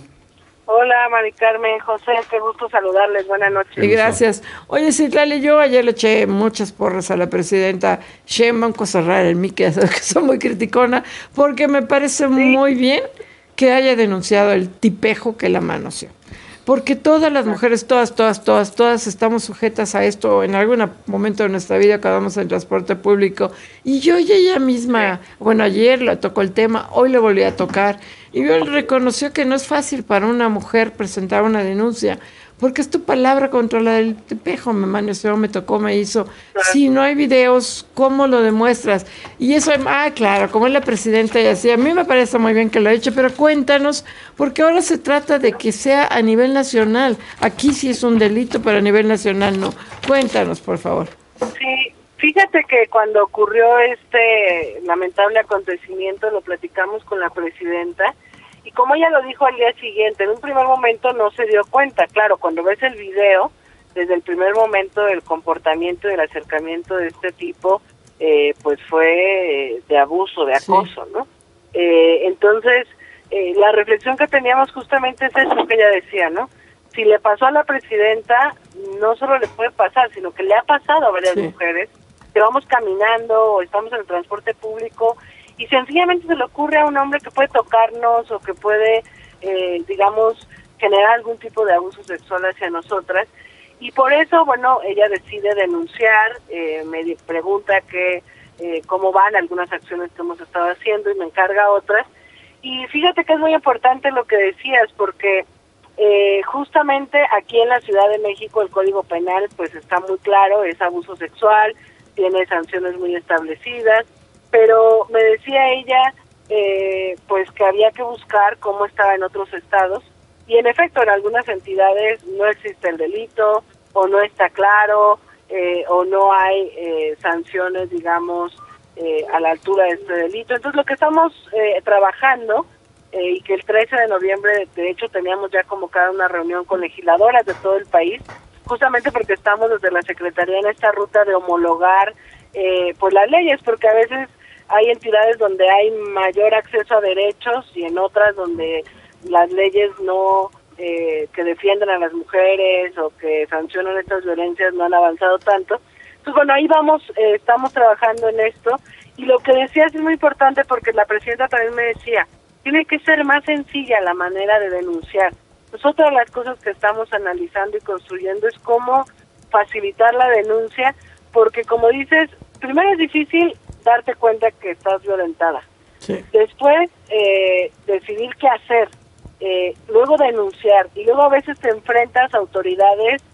Hola, Mari Carmen, José, qué gusto saludarles. Buenas noches. Y gracias. Oye, Citlali, yo ayer le eché muchas porras a la presidenta Sheinbaum, cosa rara en mí, que soy muy criticona, porque me parece sí. muy bien que haya denunciado el tipejo que la manoseó. Porque todas las mujeres, todas, todas, todas, todas estamos sujetas a esto en algún momento de nuestra vida cuando vamos en transporte público. Y yo y ella misma, bueno, ayer le tocó el tema, hoy le volví a tocar. Y yo reconoció que no es fácil para una mujer presentar una denuncia, porque es tu palabra contra la del tipejo, me manoseó, me tocó, me hizo. Si no hay videos, ¿cómo lo demuestras? Y eso, ah, claro, como es la presidenta y así, a mí me parece muy bien que lo ha hecho, pero cuéntanos, porque ahora se trata de que sea a nivel nacional. Aquí sí es un delito, pero a nivel nacional no. Cuéntanos, por favor. Sí, fíjate que cuando ocurrió este lamentable acontecimiento, lo platicamos con la presidenta, y como ella lo dijo al día siguiente, en un primer momento no se dio cuenta. Claro, cuando ves el video, desde el primer momento el comportamiento y el acercamiento de este tipo, eh, pues fue de abuso, de acoso, sí. ¿no? Eh, entonces, eh, la reflexión que teníamos justamente es eso que ella decía, ¿no? Si le pasó a la presidenta, no solo le puede pasar, sino que le ha pasado a varias sí. mujeres, que vamos caminando o estamos en el transporte público y sencillamente se le ocurre a un hombre que puede tocarnos o que puede, eh, digamos, generar algún tipo de abuso sexual hacia nosotras. Y por eso, bueno, ella decide denunciar, eh, me pregunta que eh, cómo van algunas acciones que hemos estado haciendo y me encarga otras. Y fíjate que es muy importante lo que decías, porque eh, justamente aquí en la Ciudad de México el Código Penal pues está muy claro, es abuso sexual, tiene sanciones muy establecidas, pero me decía ella eh, pues que había que buscar cómo estaba en otros estados y en efecto en algunas entidades no existe el delito o no está claro eh, o no hay eh, sanciones digamos eh, a la altura de este delito. Entonces lo que estamos eh, trabajando eh, y que el trece de noviembre de hecho teníamos ya convocada una reunión con legisladoras de todo el país justamente porque estamos desde la Secretaría en esta ruta de homologar eh, pues las leyes, porque a veces hay entidades donde hay mayor acceso a derechos y en otras donde las leyes no eh, que defienden a las mujeres o que sancionan estas violencias no han avanzado tanto. Entonces, bueno, ahí vamos, eh, estamos trabajando en esto. Y lo que decías es muy importante porque la presidenta también me decía, tiene que ser más sencilla la manera de denunciar. Pues otra de las cosas que estamos analizando y construyendo es cómo facilitar la denuncia, porque como dices, primero es difícil darte cuenta que estás violentada. Sí. Después, eh, decidir qué hacer, eh, luego denunciar, y luego a veces te enfrentas a autoridades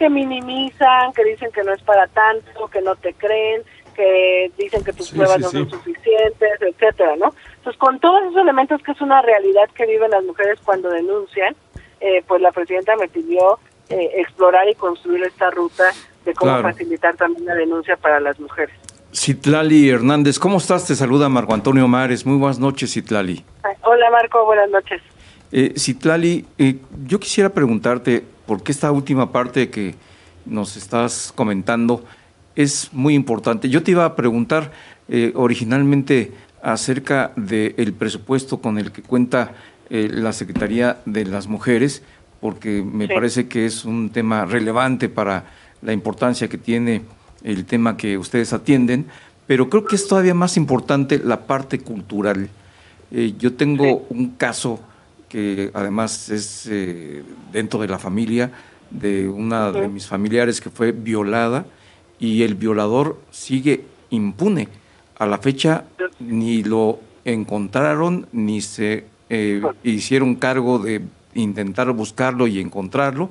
que minimizan, que dicen que no es para tanto, que no te creen, que dicen que tus Sí, pruebas sí, no sí. son suficientes, etcétera, ¿no? Entonces, con todos esos elementos, que es una realidad que viven las mujeres cuando denuncian, eh, pues la presidenta me pidió eh, explorar y construir esta ruta de cómo Claro. facilitar también la denuncia para las mujeres. Citlali Hernández, ¿cómo estás? Te saluda Marco Antonio Mares. Muy buenas noches, Citlali. Ay, hola Marco, buenas noches. Eh, Citlali, eh, yo quisiera preguntarte, porque esta última parte que nos estás comentando es muy importante. Yo te iba a preguntar eh, originalmente acerca del presupuesto con el que cuenta eh, la Secretaría de las Mujeres, porque me Sí. parece que es un tema relevante para la importancia que tiene el tema que ustedes atienden, pero creo que es todavía más importante la parte cultural. Eh, yo tengo un caso que además es eh, dentro de la familia de una de mis familiares que fue violada, y el violador sigue impune. A la fecha ni lo encontraron, ni se eh, hicieron cargo de intentar buscarlo y encontrarlo.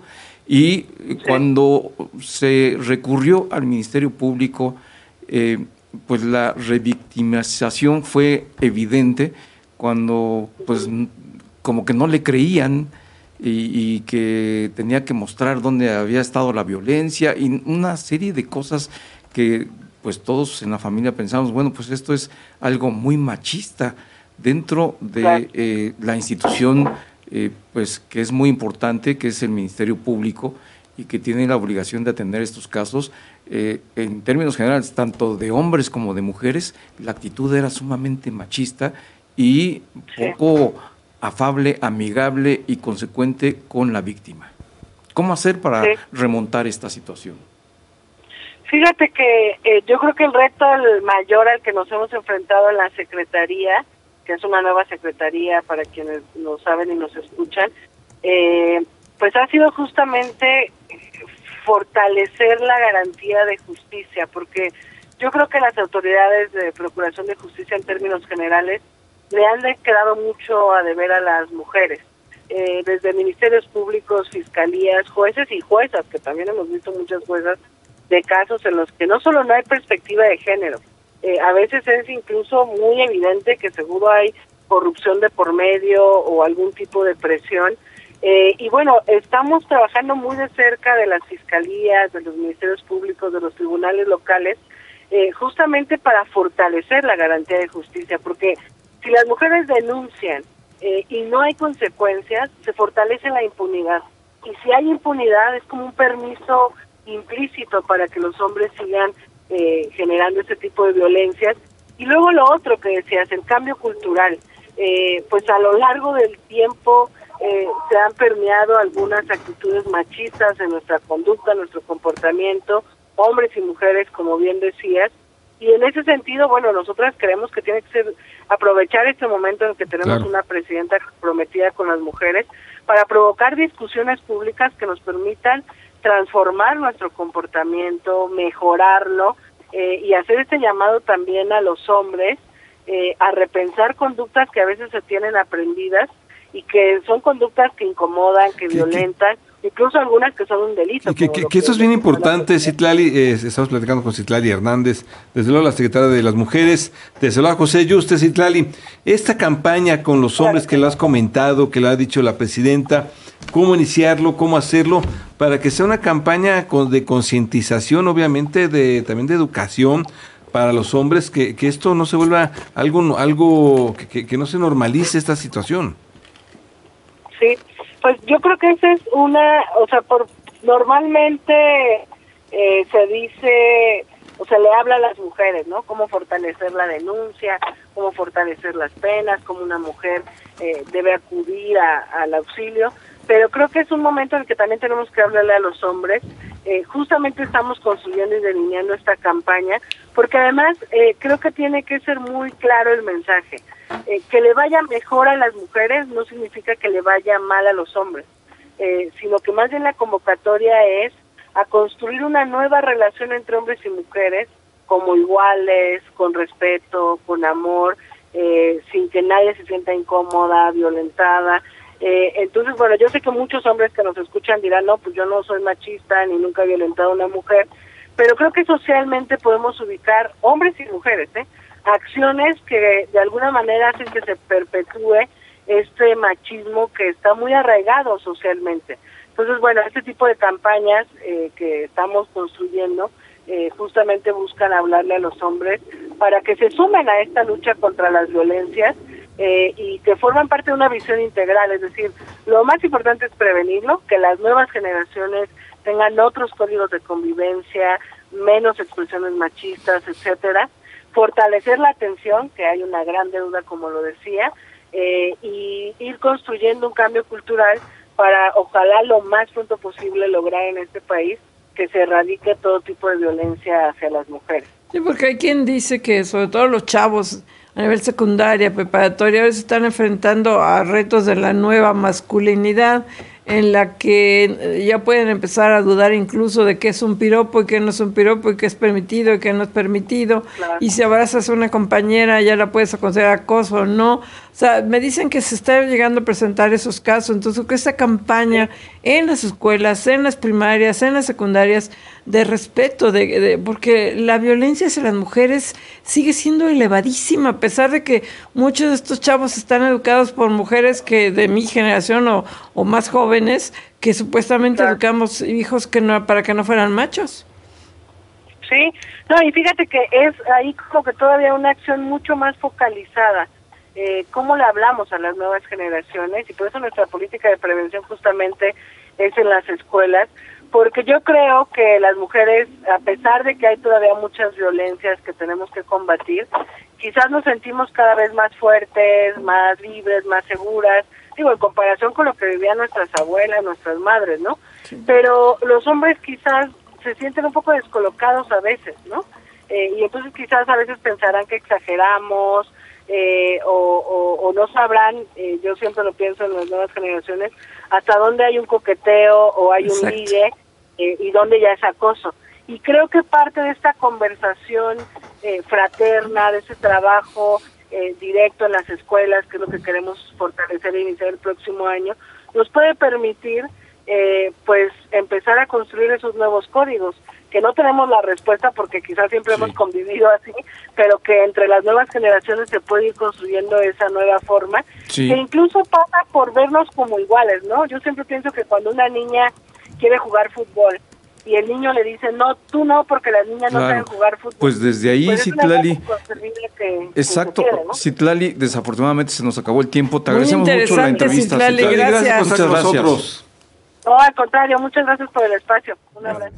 Y cuando se recurrió al Ministerio Público, eh, pues la revictimización fue evidente, cuando pues como que no le creían, y, y que tenía que mostrar dónde había estado la violencia y una serie de cosas que pues todos en la familia pensamos, bueno, pues esto es algo muy machista dentro de Claro. eh, la institución eh, pues que es muy importante, que es el Ministerio Público, y que tiene la obligación de atender estos casos. Eh, en términos generales, tanto de hombres como de mujeres, la actitud era sumamente machista y poco afable, amigable y consecuente con la víctima. ¿Cómo hacer para Sí. remontar esta situación? Fíjate que eh, yo creo que el reto el mayor al que nos hemos enfrentado en la Secretaría, que es una nueva Secretaría para quienes no saben y nos escuchan, eh, pues ha sido justamente fortalecer la garantía de justicia, porque yo creo que las autoridades de Procuración de Justicia en términos generales le han quedado mucho a deber a las mujeres, eh, desde ministerios públicos, fiscalías, jueces y juezas, que también hemos visto muchas juezas de casos en los que no solo no hay perspectiva de género, eh, a veces es incluso muy evidente que seguro hay corrupción de por medio o algún tipo de presión. Eh, y bueno, estamos trabajando muy de cerca de las fiscalías, de los ministerios públicos, de los tribunales locales, eh, justamente para fortalecer la garantía de justicia, porque si las mujeres denuncian eh, y no hay consecuencias, se fortalece la impunidad. Y si hay impunidad, es como un permiso implícito para que los hombres sigan eh, generando ese tipo de violencias. Y luego lo otro que decías, el cambio cultural. Eh, pues a lo largo del tiempo eh, se han permeado algunas actitudes machistas en nuestra conducta, en nuestro comportamiento, hombres y mujeres, como bien decías. Y en ese sentido, bueno, nosotras creemos que tiene que ser aprovechar este momento en el que tenemos Claro. una presidenta comprometida con las mujeres para provocar discusiones públicas que nos permitan transformar nuestro comportamiento, mejorarlo eh, y hacer este llamado también a los hombres eh, a repensar conductas que a veces se tienen aprendidas y que son conductas que incomodan, que violentan, incluso algunas que son un delito. Que, como que, lo que esto es bien mencionó la importante, presidenta. Citlali. Eh, estamos platicando con Citlali Hernández, desde luego la secretaria de las Mujeres, desde luego José Yuste. Citlali, esta campaña con los hombres que lo has comentado, que lo ha dicho la presidenta, ¿cómo iniciarlo, cómo hacerlo, para que sea una campaña con, de concientización, obviamente, de también de educación para los hombres, que, que esto no se vuelva algo, algo que, que, que no se normalice esta situación? Sí, pues yo creo que esa es una, o sea, por normalmente eh, se dice, o se le habla a las mujeres, ¿no? Cómo fortalecer la denuncia, cómo fortalecer las penas, cómo una mujer eh, debe acudir a, al auxilio, pero creo que es un momento en el que también tenemos que hablarle a los hombres. Eh, justamente estamos construyendo y delineando esta campaña, porque además eh, creo que tiene que ser muy claro el mensaje. Eh, que le vaya mejor a las mujeres no significa que le vaya mal a los hombres, eh, sino que más bien la convocatoria es a construir una nueva relación entre hombres y mujeres como iguales, con respeto, con amor, eh, sin que nadie se sienta incómoda, violentada. Eh, entonces, bueno, yo sé que muchos hombres que nos escuchan dirán, no, pues yo no soy machista ni nunca he violentado a una mujer, pero creo que socialmente podemos ubicar, hombres y mujeres, ¿eh? acciones que de alguna manera hacen que se perpetúe este machismo que está muy arraigado socialmente. Entonces, bueno, este tipo de campañas eh, que estamos construyendo eh, justamente buscan hablarle a los hombres para que se sumen a esta lucha contra las violencias eh, y que forman parte de una visión integral. Es decir, lo más importante es prevenirlo, que las nuevas generaciones tengan otros códigos de convivencia, menos expresiones machistas, etcétera, fortalecer la atención, que hay una gran deuda, como lo decía, eh, y ir construyendo un cambio cultural para, ojalá lo más pronto posible, lograr en este país que se erradique todo tipo de violencia hacia las mujeres. Sí, porque hay quien dice que sobre todo los chavos a nivel secundaria, preparatoria, ahora se están enfrentando a retos de la nueva masculinidad, en la que ya pueden empezar a dudar incluso de qué es un piropo y qué no es un piropo y qué es permitido y qué no es permitido. Claro. Y si abrazas a una compañera ya la puedes considerar acoso o no. O sea, me dicen que se está llegando a presentar esos casos. Entonces, que esta campaña en las escuelas, en las primarias, en las secundarias, de respeto, de, de porque la violencia hacia las mujeres sigue siendo elevadísima, a pesar de que muchos de estos chavos están educados por mujeres que de mi generación o, o más jóvenes, que supuestamente claro. educamos hijos que no para que no fueran machos. Sí, no, y fíjate que es ahí como que todavía una acción mucho más focalizada. Eh, cómo le hablamos a las nuevas generaciones, y por eso nuestra política de prevención justamente es en las escuelas, porque yo creo que las mujeres, a pesar de que hay todavía muchas violencias que tenemos que combatir, quizás nos sentimos cada vez más fuertes, más libres, más seguras, digo, en comparación con lo que vivían nuestras abuelas, nuestras madres, ¿no? Sí. Pero los hombres quizás se sienten un poco descolocados a veces, ¿no? Eh, y entonces quizás a veces pensarán que exageramos, eh, o, o, o no sabrán, eh, yo siempre lo pienso en las nuevas generaciones, hasta dónde hay un coqueteo o hay Exacto. un ligue, eh, y dónde ya es acoso. Y creo que parte de esta conversación eh, fraterna, de ese trabajo eh, directo en las escuelas, que es lo que queremos fortalecer e iniciar el próximo año, nos puede permitir eh, pues empezar a construir esos nuevos códigos, que no tenemos la respuesta porque quizás siempre sí. hemos convivido así, pero que entre las nuevas generaciones se puede ir construyendo esa nueva forma, sí. que incluso pasa por vernos como iguales, ¿no? Yo siempre pienso que cuando una niña quiere jugar fútbol y el niño le dice, no, tú no, porque las niñas claro. no saben jugar fútbol. Pues desde ahí, pues Citlali, que, exacto, que quiere, ¿no? Citlali, desafortunadamente se nos acabó el tiempo, te agradecemos mucho la entrevista. Citlali, Citlali, gracias. gracias por estar con nosotros. No, al contrario, muchas gracias por el espacio. Un abrazo.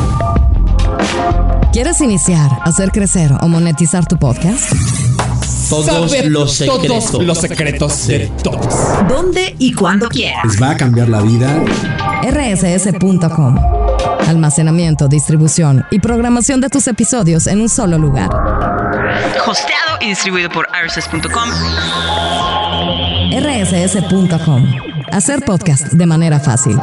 ¿Quieres iniciar, hacer crecer o monetizar tu podcast? Todos Saber los secretos, todos los secretos de todos. ¿Dónde y cuándo quieras? ¿Les va a cambiar la vida? R S S punto com. Almacenamiento, distribución y programación de tus episodios en un solo lugar. Hosteado y distribuido por R S S punto com. R S S punto com. Hacer podcast de manera fácil.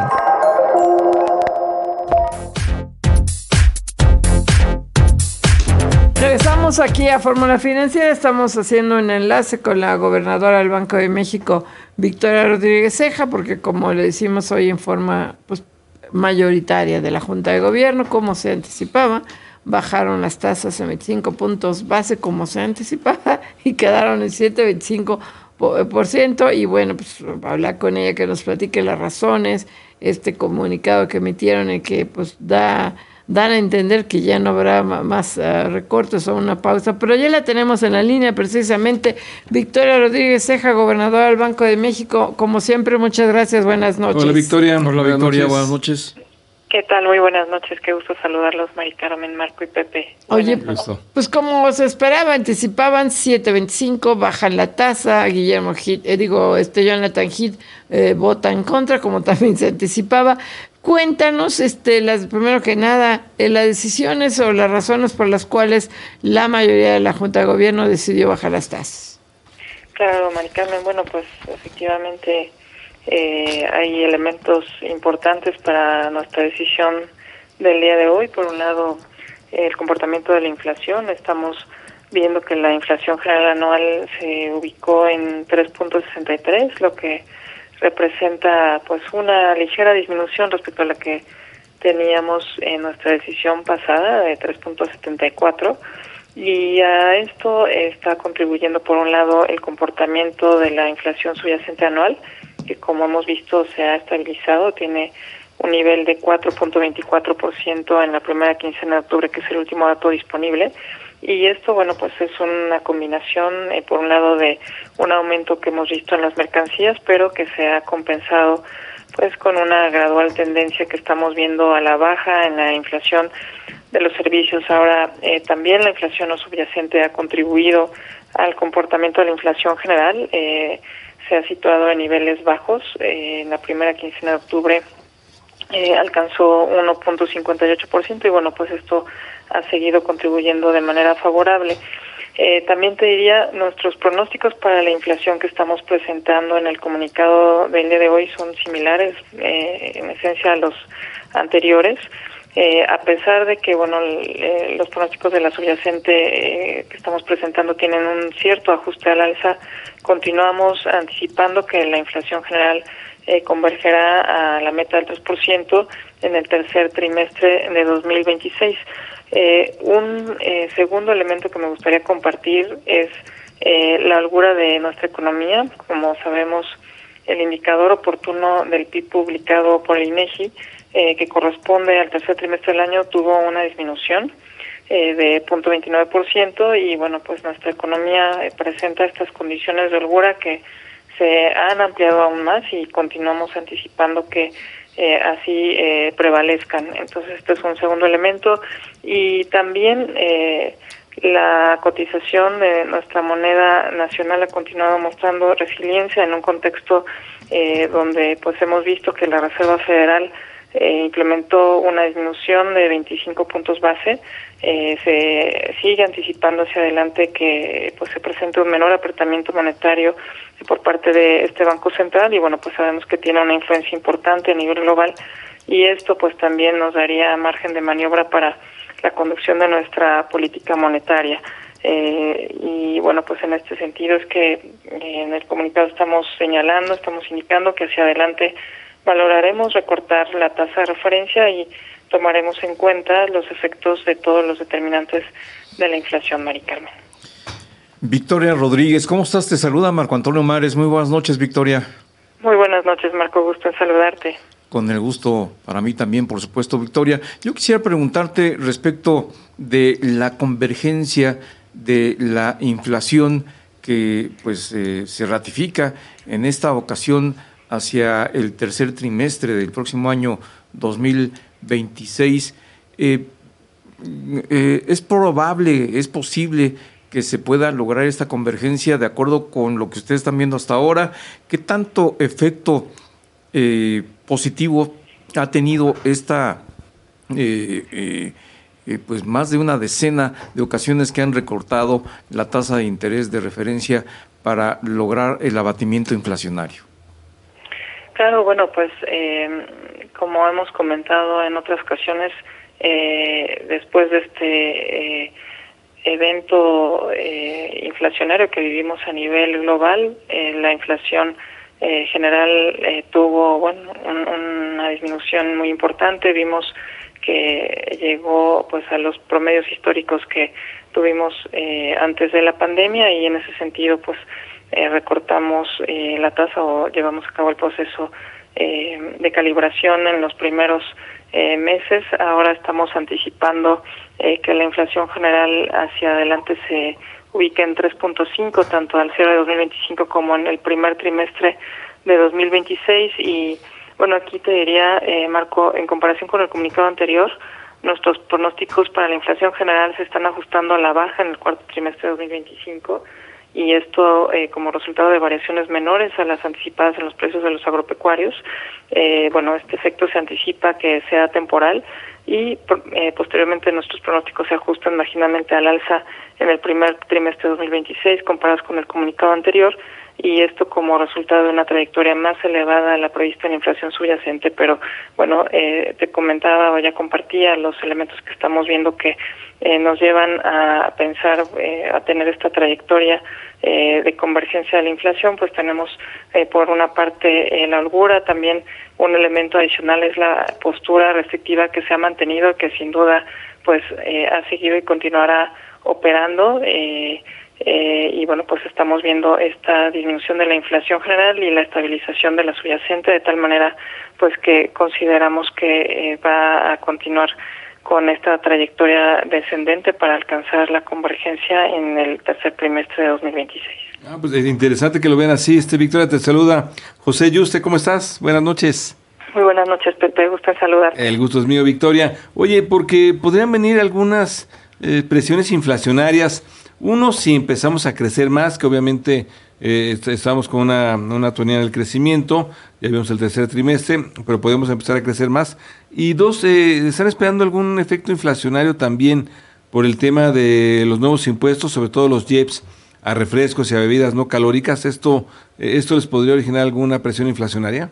Regresamos aquí a Fórmula Financiera. Estamos haciendo un enlace con la gobernadora del Banco de México, Victoria Rodríguez Ceja, porque como le decimos hoy en forma pues, mayoritaria de la Junta de Gobierno, como se anticipaba, bajaron las tasas en veinticinco puntos base como se anticipaba y quedaron en siete punto veinticinco por ciento. Y bueno, pues hablar con ella que nos platique las razones, este comunicado que emitieron y que pues da... dan a entender que ya no habrá más uh, recortes o una pausa, pero ya la tenemos en la línea precisamente. Victoria Rodríguez Ceja, gobernadora del Banco de México, como siempre, muchas gracias, buenas noches. Hola Victoria. Hola buenas Victoria, noches. buenas noches. ¿Qué tal? Muy buenas noches, qué gusto saludarlos, Mari Carmen, Marco y Pepe. Oye, pues como se esperaba, anticipaban siete veinticinco, bajan la tasa, Guillermo Hit, eh, digo, este Jonathan Heath eh, vota en contra, como también se anticipaba. Cuéntanos, este, las, primero que nada, eh, las decisiones o las razones por las cuales la mayoría de la Junta de Gobierno decidió bajar las tasas. Claro, Mari Carmen, bueno, pues efectivamente eh, hay elementos importantes para nuestra decisión del día de hoy. Por un lado, el comportamiento de la inflación. Estamos viendo que la inflación general anual se ubicó en tres punto sesenta y tres, lo que representa pues una ligera disminución respecto a la que teníamos en nuestra decisión pasada de tres punto setenta y cuatro, y a esto está contribuyendo por un lado el comportamiento de la inflación subyacente anual, que como hemos visto se ha estabilizado, tiene un nivel de cuatro punto veinticuatro por ciento en la primera quincena de octubre, que es el último dato disponible. Y esto, bueno, pues es una combinación, eh, por un lado, de un aumento que hemos visto en las mercancías, pero que se ha compensado pues con una gradual tendencia que estamos viendo a la baja en la inflación de los servicios. Ahora, eh, también la inflación no subyacente ha contribuido al comportamiento de la inflación general. Eh, se ha situado en niveles bajos. Eh, en la primera quincena de octubre eh, alcanzó uno punto cincuenta y ocho por ciento y, bueno, pues esto ha seguido contribuyendo de manera favorable. Eh, también te diría, nuestros pronósticos para la inflación que estamos presentando en el comunicado del día de hoy son similares, eh, en esencia, a los anteriores. Eh, a pesar de que, bueno, eh, los pronósticos de la subyacente eh, que estamos presentando tienen un cierto ajuste al alza, continuamos anticipando que la inflación general eh, convergerá a la meta del tres por ciento en el tercer trimestre de dos mil veintiséis. Eh, un eh, segundo elemento que me gustaría compartir es eh, la holgura de nuestra economía. Como sabemos, el indicador oportuno del P I B publicado por el INEGI, eh, que corresponde al tercer trimestre del año, tuvo una disminución eh, de cero punto veintinueve por ciento y, bueno, pues nuestra economía eh, presenta estas condiciones de holgura que se han ampliado aún más y continuamos anticipando que Eh, así eh, prevalezcan. Entonces, este es un segundo elemento. Y también eh, la cotización de nuestra moneda nacional ha continuado mostrando resiliencia en un contexto eh, donde pues hemos visto que la Reserva Federal eh, implementó una disminución de veinticinco puntos base. Eh, se sigue anticipando hacia adelante que pues se presente un menor apretamiento monetario por parte de este Banco Central y, bueno, pues sabemos que tiene una influencia importante a nivel global y esto pues también nos daría margen de maniobra para la conducción de nuestra política monetaria. Eh, y, bueno, pues en este sentido es que eh, en el comunicado estamos señalando, estamos indicando que hacia adelante valoraremos recortar la tasa de referencia y tomaremos en cuenta los efectos de todos los determinantes de la inflación, Mari Carmen. Victoria Rodríguez, ¿cómo estás? Te saluda Marco Antonio Mares. Muy buenas noches, Victoria. Muy buenas noches, Marco. Gusto en saludarte. Con el gusto para mí también, por supuesto, Victoria. Yo quisiera preguntarte respecto de la convergencia de la inflación que pues eh, se ratifica en esta ocasión hacia el tercer trimestre del próximo año dos mil veintiséis. Eh, eh, ¿Es probable, es posible que se pueda lograr esta convergencia de acuerdo con lo que ustedes están viendo hasta ahora? ¿Qué tanto efecto eh, positivo ha tenido esta, eh, eh, eh, pues más de una decena de ocasiones que han recortado la tasa de interés de referencia para lograr el abatimiento inflacionario? Claro, bueno, pues eh, como hemos comentado en otras ocasiones, eh, después de este eh, evento eh, inflacionario que vivimos a nivel global, eh, la inflación eh, general eh, tuvo bueno un, una disminución muy importante. Vimos que llegó pues a los promedios históricos que tuvimos eh, antes de la pandemia y en ese sentido pues eh, recortamos eh, la tasa o llevamos a cabo el proceso eh, de calibración en los primeros eh, meses. Ahora estamos anticipando eh, que la inflación general hacia adelante se ubique en tres punto cinco, tanto al cierre de dos mil veinticinco como en el primer trimestre de dos mil veintiséis. Y bueno, aquí te diría, eh, Marco, en comparación con el comunicado anterior, nuestros pronósticos para la inflación general se están ajustando a la baja en el cuarto trimestre de dos mil veinticinco, y esto eh, como resultado de variaciones menores a las anticipadas en los precios de los agropecuarios. Eh, bueno, este efecto se anticipa que sea temporal y eh, posteriormente nuestros pronósticos se ajustan marginalmente al alza en el primer trimestre de dos mil veintiséis comparados con el comunicado anterior. y esto como resultado de una trayectoria más elevada a la prevista en inflación subyacente, pero bueno, eh, te comentaba o ya compartía los elementos que estamos viendo que eh, nos llevan a pensar, eh, a tener esta trayectoria eh, de convergencia de la inflación. Pues tenemos eh, por una parte eh, la holgura, también un elemento adicional es la postura restrictiva que se ha mantenido, que sin duda pues eh, ha seguido y continuará operando, eh, eh, y bueno, pues estamos viendo esta disminución de la inflación general y la estabilización de la subyacente, de tal manera pues que consideramos que eh, va a continuar con esta trayectoria descendente para alcanzar la convergencia en el tercer trimestre de dos mil veintiséis. Ah, pues es interesante que lo vean así. Este Victoria, te saluda José Yuste, ¿cómo estás? Buenas noches. Muy buenas noches, Pepe, gusto en saludarte. El gusto es mío, Victoria. Oye, porque podrían venir algunas eh, presiones inflacionarias. Uno, si empezamos a crecer más, que obviamente eh, estamos con una, una tonalidad del crecimiento, ya vimos el tercer trimestre, pero podemos empezar a crecer más. Y dos, eh, ¿están esperando algún efecto inflacionario también por el tema de los nuevos impuestos, sobre todo los I E P S, a refrescos y a bebidas no calóricas? ¿Esto, eh, esto les podría originar alguna presión inflacionaria?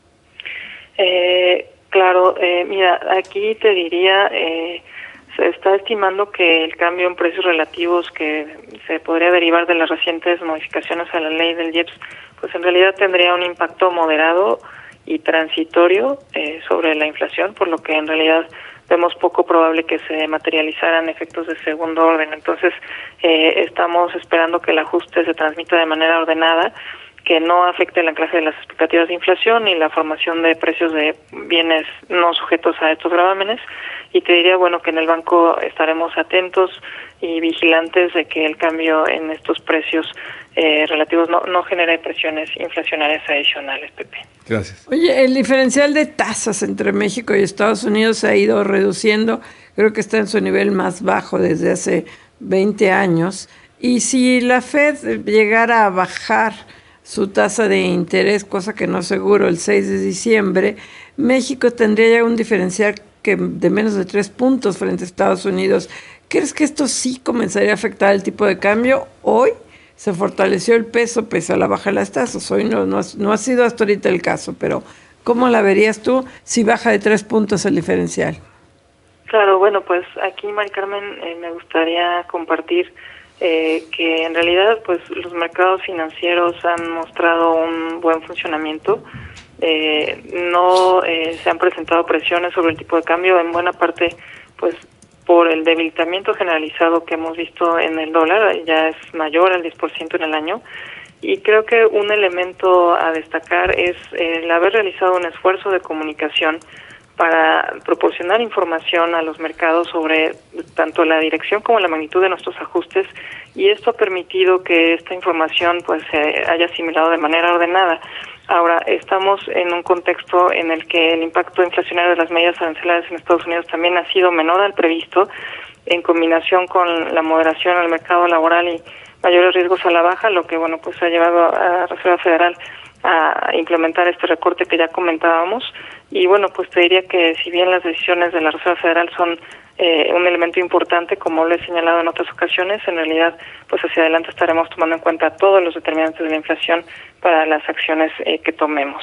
Eh, claro, eh, mira, aquí te diría, eh, se está estimando que el cambio en precios relativos que se podría derivar de las recientes modificaciones a la ley del I E P S, pues en realidad tendría un impacto moderado y transitorio eh, sobre la inflación, por lo que en realidad vemos poco probable que se materializaran efectos de segundo orden. Entonces, eh, estamos esperando que el ajuste se transmita de manera ordenada, que no afecte el anclaje de las expectativas de inflación y la formación de precios de bienes no sujetos a estos gravámenes. Y te diría, bueno, que en el banco estaremos atentos y vigilantes de que el cambio en estos precios eh, relativos no, no genere presiones inflacionarias adicionales, Pepe. Gracias. Oye, el diferencial de tasas entre México y Estados Unidos se ha ido reduciendo. Creo que está en su nivel más bajo desde hace veinte años. Y si la Fed llegara a bajar su tasa de interés, cosa que no seguro, el seis de diciembre, México tendría ya un diferencial que de menos de tres puntos frente a Estados Unidos. ¿Crees que esto sí comenzaría a afectar el tipo de cambio? Hoy se fortaleció el peso pese a la baja de las tasas. Hoy no, no, ha, no ha sido hasta ahorita el caso, pero ¿cómo la verías tú si baja de tres puntos el diferencial? Claro, bueno, pues aquí, Mari Carmen, eh, me gustaría compartir Eh, que en realidad pues los mercados financieros han mostrado un buen funcionamiento. Eh, no eh, se han presentado presiones sobre el tipo de cambio, en buena parte pues por el debilitamiento generalizado que hemos visto en el dólar, ya es mayor al diez por ciento en el año. Y creo que un elemento a destacar es el haber realizado un esfuerzo de comunicación para proporcionar información a los mercados sobre tanto la dirección como la magnitud de nuestros ajustes, y esto ha permitido que esta información pues se haya asimilado de manera ordenada. Ahora, estamos en un contexto en el que el impacto inflacionario de las medidas arancelarias en Estados Unidos también ha sido menor al previsto, en combinación con la moderación al mercado laboral y mayores riesgos a la baja, lo que bueno pues ha llevado a la Reserva Federal a implementar este recorte que ya comentábamos. Y bueno, pues te diría que si bien las decisiones de la Reserva Federal son eh, un elemento importante, como lo he señalado en otras ocasiones, en realidad pues hacia adelante estaremos tomando en cuenta todos los determinantes de la inflación para las acciones eh, que tomemos.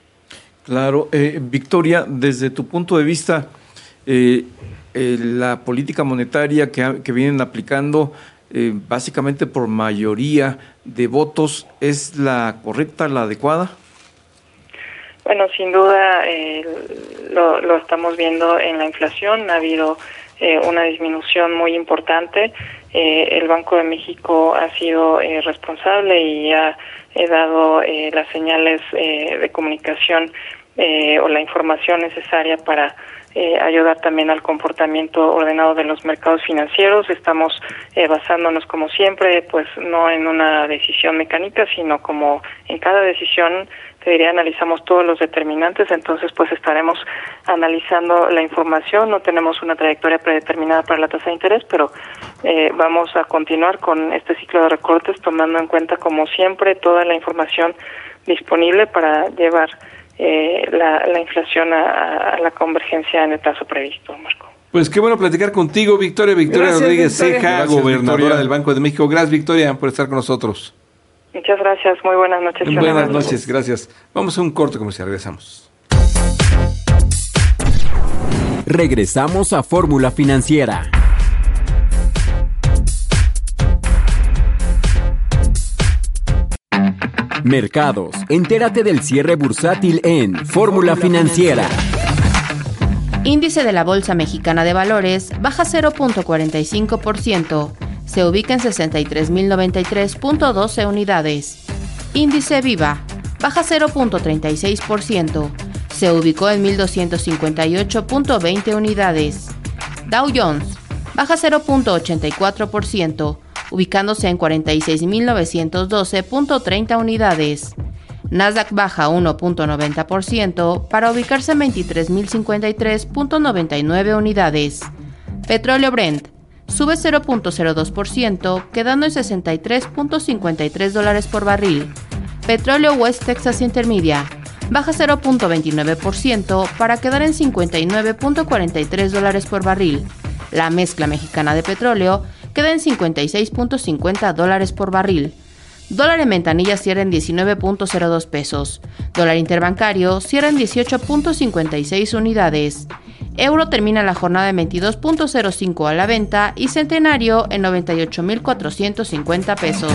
Claro, eh, Victoria, desde tu punto de vista, eh, eh, la política monetaria que, ha, que vienen aplicando eh, básicamente por mayoría de votos, ¿es la correcta, la adecuada? Bueno, sin duda eh, lo, lo estamos viendo en la inflación. Ha habido eh, una disminución muy importante. Eh, el Banco de México ha sido eh, responsable y ha eh, dado eh, las señales eh, de comunicación eh, o la información necesaria para eh, ayudar también al comportamiento ordenado de los mercados financieros. Estamos eh, basándonos, como siempre, pues no en una decisión mecánica, sino como en cada decisión, te diría, analizamos todos los determinantes. Entonces pues estaremos analizando la información. No tenemos una trayectoria predeterminada para la tasa de interés, pero eh, vamos a continuar con este ciclo de recortes, tomando en cuenta, como siempre, toda la información disponible para llevar eh, la, la inflación a, a la convergencia en el plazo previsto, Marco. Pues qué bueno platicar contigo, Victoria. Victoria Gracias, Rodríguez Victoria. Ceja, Gracias, gobernadora Victoria. del Banco de México. Gracias, Victoria, por estar con nosotros. Muchas gracias, muy buenas noches. Buenas noches, gracias. Vamos a un corte comercial, regresamos. Regresamos a Fórmula Financiera. Mercados. Entérate del cierre bursátil en Fórmula Financiera. Índice de la Bolsa Mexicana de Valores baja cero punto cuarenta y cinco por ciento. Se ubica en sesenta y tres mil noventa y tres punto doce unidades. Índice Viva baja cero punto treinta y seis por ciento. Se ubicó en mil doscientos cincuenta y ocho punto veinte unidades. Dow Jones baja cero punto ochenta y cuatro por ciento, ubicándose en cuarenta y seis mil novecientos doce punto treinta unidades. Nasdaq baja uno punto noventa por ciento para ubicarse en veintitrés mil cincuenta y tres punto noventa y nueve unidades. Petróleo Brent sube cero punto cero dos por ciento, quedando en sesenta y tres punto cincuenta y tres dólares por barril. Petróleo West Texas Intermedia baja cero punto veintinueve por ciento para quedar en cincuenta y nueve punto cuarenta y tres dólares por barril. La mezcla mexicana de petróleo queda en cincuenta y seis punto cincuenta dólares por barril. Dólar en ventanilla cierra en diecinueve punto cero dos pesos. Dólar interbancario cierra en dieciocho punto cincuenta y seis unidades. Euro termina la jornada en veintidós punto cero cinco a la venta y centenario en noventa y ocho mil cuatrocientos cincuenta pesos.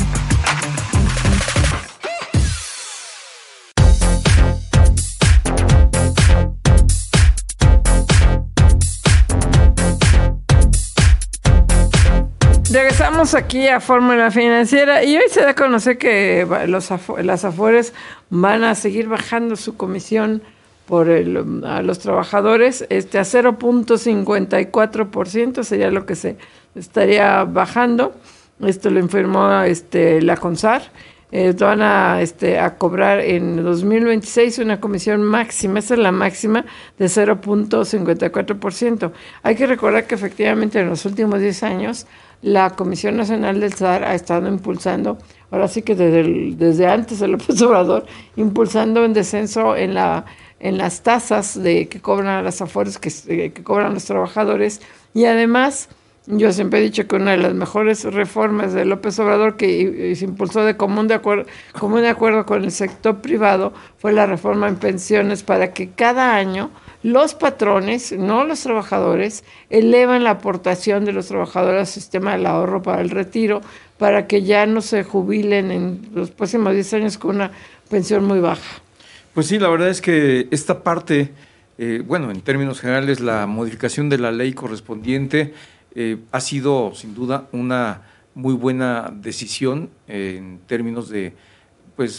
Regresamos aquí a Fórmula Financiera y hoy se da a conocer que los afo- las Afores van a seguir bajando su comisión por el, a los trabajadores este a cero punto cincuenta y cuatro por ciento sería lo que se estaría bajando. Esto lo informó este la CONSAR. Eh, van a, este, a cobrar en dos mil veintiséis una comisión máxima, esa es la máxima, de cero punto cincuenta y cuatro por ciento. Hay que recordar que efectivamente en los últimos diez años la Comisión Nacional del S A R ha estado impulsando, ahora sí que desde, el, desde antes de López Obrador, impulsando un descenso en la en las tasas de que cobran las Afores, que, que cobran los trabajadores, y además yo siempre he dicho que una de las mejores reformas de López Obrador que se impulsó de común de acuerdo, común de acuerdo con el sector privado fue la reforma en pensiones para que cada año los patrones, no los trabajadores, elevan la aportación de los trabajadores al sistema del ahorro para el retiro, para que ya no se jubilen en los próximos diez años con una pensión muy baja. Pues sí, la verdad es que esta parte, eh, bueno, en términos generales, la modificación de la ley correspondiente eh, ha sido sin duda una muy buena decisión eh, en términos de, pues,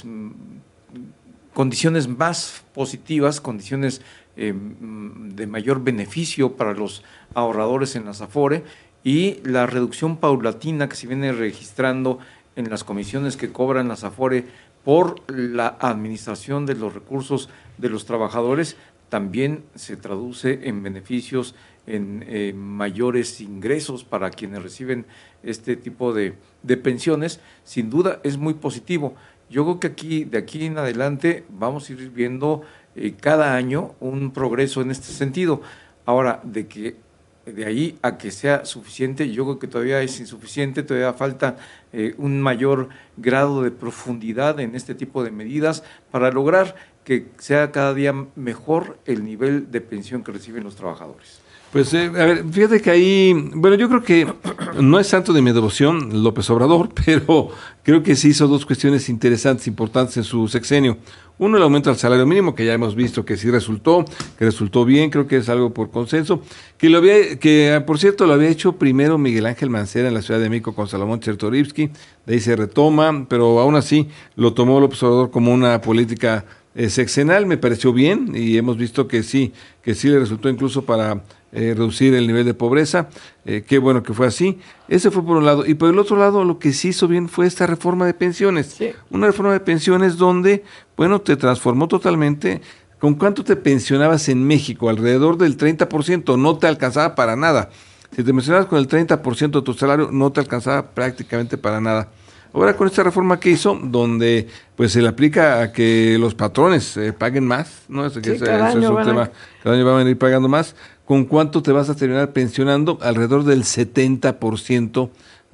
condiciones más positivas, condiciones Eh, de mayor beneficio para los ahorradores en las Afore y la reducción paulatina que se viene registrando en las comisiones que cobran las Afore por la administración de los recursos de los trabajadores también se traduce en beneficios, en eh, mayores ingresos para quienes reciben este tipo de, de pensiones. Sin duda es muy positivo. Yo creo que aquí, de aquí en adelante vamos a ir viendo Eh, cada año un progreso en este sentido. Ahora, de que de ahí a que sea suficiente, yo creo que todavía es insuficiente, todavía falta eh, un mayor grado de profundidad en este tipo de medidas para lograr que sea cada día mejor el nivel de pensión que reciben los trabajadores. Pues, eh, a ver, fíjate que ahí, bueno, yo creo que no es santo de mi devoción López Obrador, pero creo que sí hizo dos cuestiones interesantes, importantes en su sexenio. Uno, el aumento al salario mínimo, que ya hemos visto que sí resultó, que resultó bien, creo que es algo por consenso, que lo había, que por cierto lo había hecho primero Miguel Ángel Mancera en la Ciudad de México con Salomón Chertorivsky, de ahí se retoma, pero aún así lo tomó López Obrador como una política eh, sexenal, me pareció bien, y hemos visto que sí, que sí le resultó incluso para eh, reducir el nivel de pobreza, eh, qué bueno que fue así. Ese fue por un lado, y por el otro lado lo que sí hizo bien fue esta reforma de pensiones, sí. Una reforma de pensiones donde, bueno, te transformó totalmente. ¿Con cuánto te pensionabas en México? Alrededor del treinta por ciento, no te alcanzaba para nada. Si te pensionabas con el treinta por ciento de tu salario, no te alcanzaba prácticamente para nada. Ahora con esta reforma que hizo, donde pues se le aplica a que los patrones eh, paguen más, ¿no? Ese, sí, ese, cada, ese año es un tema, cada año van a venir pagando más. ¿Con cuánto te vas a terminar pensionando? Alrededor del setenta por ciento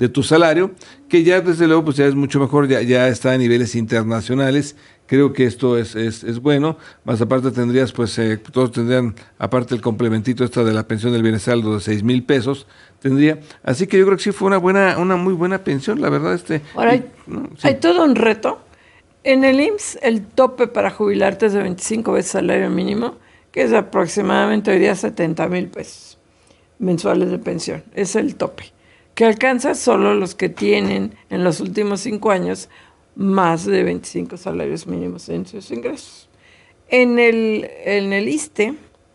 de tu salario, que ya desde luego pues ya es mucho mejor, ya, ya está a niveles internacionales. Creo que esto es, es, es bueno, más aparte tendrías, pues, eh, todos tendrían, aparte el complementito esta de la pensión del bienestar, de seis mil pesos, tendría, así que yo creo que sí fue una buena, una muy buena pensión, la verdad. este Ahora, y, hay, no, sí. hay todo un reto. En el I M S S, el tope para jubilarte es de veinticinco veces salario mínimo, que es aproximadamente hoy día setenta mil pesos mensuales de pensión, es el tope, que alcanza solo los que tienen en los últimos cinco años más de veinticinco salarios mínimos en sus ingresos. En el, en el I S S S T E,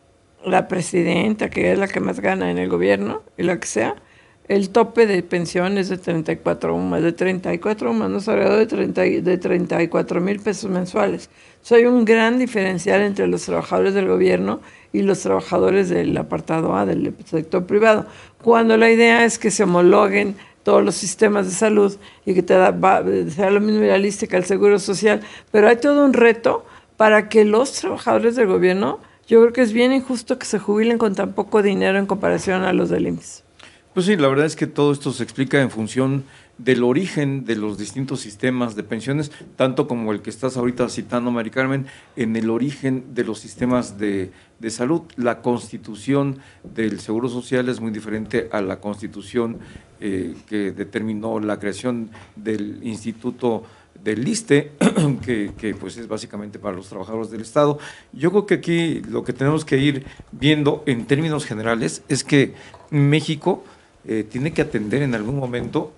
la presidenta, que es la que más gana en el gobierno, y la que sea, el tope de pensión es de treinta y cuatro UMAS, de treinta y cuatro UMAS, no alrededor de, treinta, de treinta y cuatro mil pesos mensuales. O sea, hay un gran diferencial entre los trabajadores del gobierno y los trabajadores del apartado A, del sector privado, cuando la idea es que se homologuen todos los sistemas de salud y que te da, va, sea lo mismo ir al I S S S T E que al Seguro Social, pero hay todo un reto para que los trabajadores del gobierno, yo creo que es bien injusto que se jubilen con tan poco dinero en comparación a los del I M S S. Pues sí, la verdad es que todo esto se explica en función del origen de los distintos sistemas de pensiones, tanto como el que estás ahorita citando, Mari Carmen, en el origen de los sistemas de, de salud. La constitución del Seguro Social es muy diferente a la constitución eh, que determinó la creación del Instituto del I S S S T E, que, que pues es básicamente para los trabajadores del Estado. Yo creo que aquí lo que tenemos que ir viendo en términos generales es que México Eh, tiene que atender en algún momento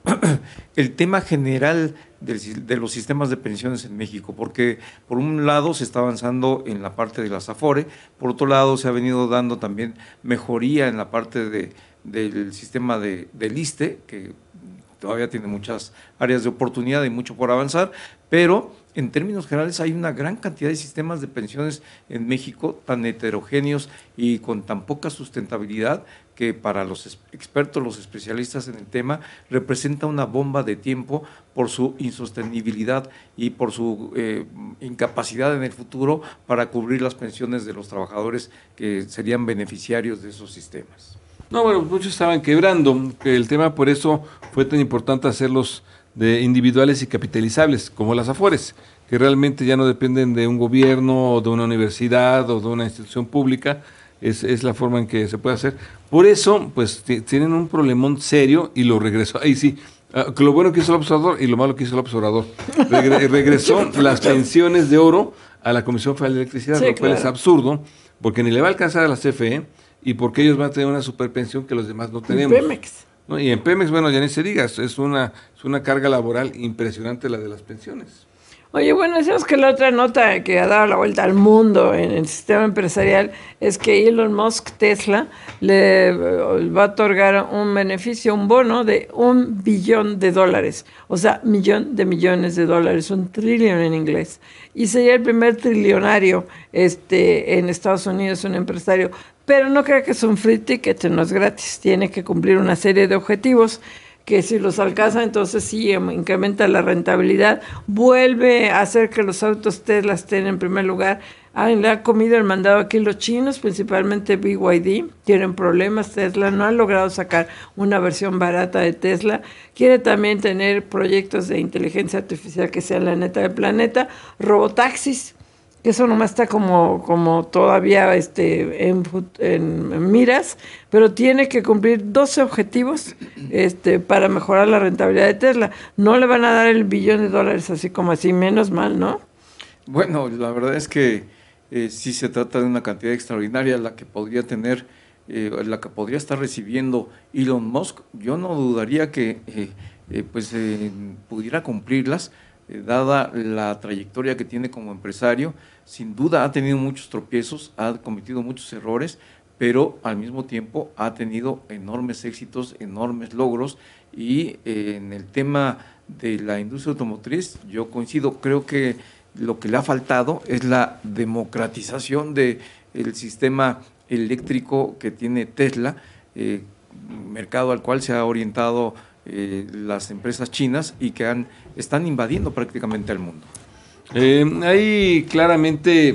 el tema general del, de los sistemas de pensiones en México, porque por un lado se está avanzando en la parte de las AFORE, por otro lado se ha venido dando también mejoría en la parte de, del sistema de, del I S S S T E, que todavía tiene muchas áreas de oportunidad y mucho por avanzar, pero en términos generales hay una gran cantidad de sistemas de pensiones en México tan heterogéneos y con tan poca sustentabilidad que para los expertos, los especialistas en el tema, representa una bomba de tiempo por su insostenibilidad y por su eh, incapacidad en el futuro para cubrir las pensiones de los trabajadores que serían beneficiarios de esos sistemas. No, bueno, muchos estaban quebrando, que el tema por eso fue tan importante hacerlos de individuales y capitalizables, como las AFORES, que realmente ya no dependen de un gobierno o de una universidad o de una institución pública, es, es la forma en que se puede hacer. Por eso, pues, t- tienen un problemón serio y lo regresó, ahí sí, uh, lo bueno que hizo el observador y lo malo que hizo el observador, Regre- regresó las pensiones de oro a la Comisión Federal de Electricidad, Sí, lo cual claro. es absurdo, porque ni le va a alcanzar a la C F E y porque ellos van a tener una superpensión que los demás no tenemos. Pemex. ¿No? Y en Pemex, bueno, ya ni se diga, es una, es una carga laboral impresionante la de las pensiones. Oye, bueno, decimos que la otra nota que ha dado la vuelta al mundo en el sistema empresarial es que Elon Musk, Tesla, le eh, va a otorgar un beneficio, un bono de un billón de dólares, o sea, millón de millones de dólares, un trillion en inglés. Y sería el primer trillonario este, en Estados Unidos, un empresario. Pero no creo que es un free ticket, no es gratis, tiene que cumplir una serie de objetivos que si los alcanza, entonces sí incrementa la rentabilidad, vuelve a hacer que los autos Tesla estén en primer lugar. Ah, le ha comido el mandado aquí los chinos, principalmente B Y D, tienen problemas. Tesla no ha logrado sacar una versión barata de Tesla, quiere también tener proyectos de inteligencia artificial que sean la neta del planeta, robotaxis, que eso nomás está como, como todavía este, en, en, en miras, pero tiene que cumplir doce objetivos este, para mejorar la rentabilidad de Tesla. No le van a dar el billón de dólares así como así, menos mal, ¿no? Bueno, la verdad es que eh, sí se trata de una cantidad extraordinaria la que podría tener, eh, la que podría estar recibiendo Elon Musk. Yo no dudaría que eh, eh, pues eh, pudiera cumplirlas, eh, dada la trayectoria que tiene como empresario. Sin duda ha tenido muchos tropiezos, ha cometido muchos errores, pero al mismo tiempo ha tenido enormes éxitos, enormes logros, y eh, en el tema de la industria automotriz yo coincido, creo que lo que le ha faltado es la democratización del sistema eléctrico que tiene Tesla, eh, mercado al cual se ha orientado eh, las empresas chinas y que han, están invadiendo prácticamente al mundo. Eh, hay claramente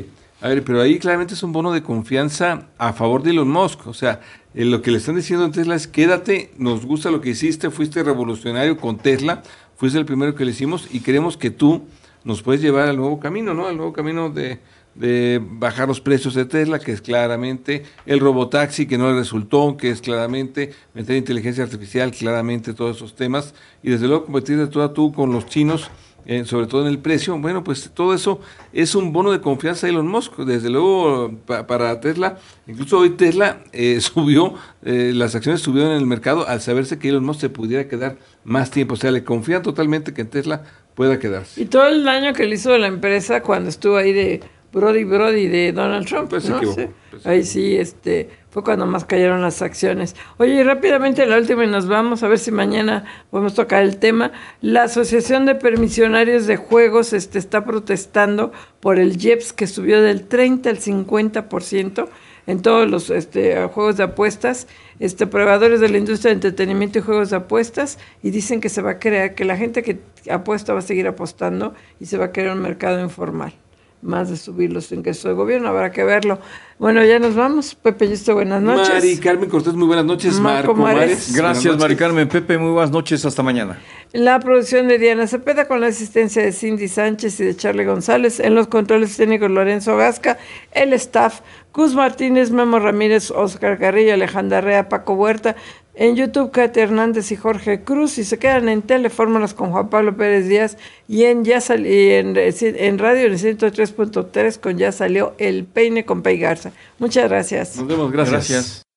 A ver, pero ahí claramente es un bono de confianza a favor de Elon Musk. O sea, eh, lo que le están diciendo a Tesla es quédate, nos gusta lo que hiciste, fuiste revolucionario con Tesla, fuiste el primero que le hicimos y queremos que tú nos puedes llevar al nuevo camino, ¿no? Al nuevo camino de, de bajar los precios de Tesla, que es claramente el robotaxi que no le resultó, que es claramente meter inteligencia artificial, claramente todos esos temas, y desde luego competir de tú a tú con los chinos, eh, sobre todo en el precio. Bueno, pues todo eso es un bono de confianza de Elon Musk, desde luego pa, para Tesla. Incluso hoy Tesla eh, subió, eh, las acciones subieron en el mercado al saberse que Elon Musk se pudiera quedar más tiempo, o sea, le confían totalmente que en Tesla pueda quedarse. Y todo el daño que le hizo a la empresa cuando estuvo ahí de Brody Brody de Donald Trump, pues ¿no? Sí. Pues ahí sí, este, fue cuando más cayeron las acciones. Oye, y rápidamente la última y nos vamos, a ver si mañana podemos tocar el tema. La Asociación de Permisionarios de Juegos este, está protestando por el I E P S que subió del treinta al cincuenta por ciento en todos los este, juegos de apuestas, este, proveedores de la industria de entretenimiento y juegos de apuestas, y dicen que se va a crear, que la gente que apuesta va a seguir apostando y se va a crear un mercado informal. Más de subir los ingresos del gobierno, habrá que verlo. Bueno, ya nos vamos. Pepe Yuste, buenas noches. Mari Carmen Cortés, muy buenas noches. Marco, Marco Mares. Mares. Gracias, Mari Carmen. Pepe, muy buenas noches. Hasta mañana. La producción de Diana Cepeda con la asistencia de Cindy Sánchez y de Charlie González. En los controles técnicos Lorenzo Gasca. El staff, Cus Martínez, Memo Ramírez, Oscar Carrillo, Alejandra Rea, Paco Huerta. En YouTube, Katy Hernández y Jorge Cruz. Y se quedan en Telefórmulas con Juan Pablo Pérez Díaz. Y en, ya sal, y en, en radio en ciento tres punto tres con Ya Salió El Peine con Pei Garza. Muchas gracias. Nos vemos, gracias. Gracias.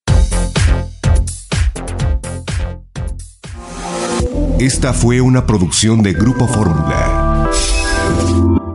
Esta fue una producción de Grupo Fórmula.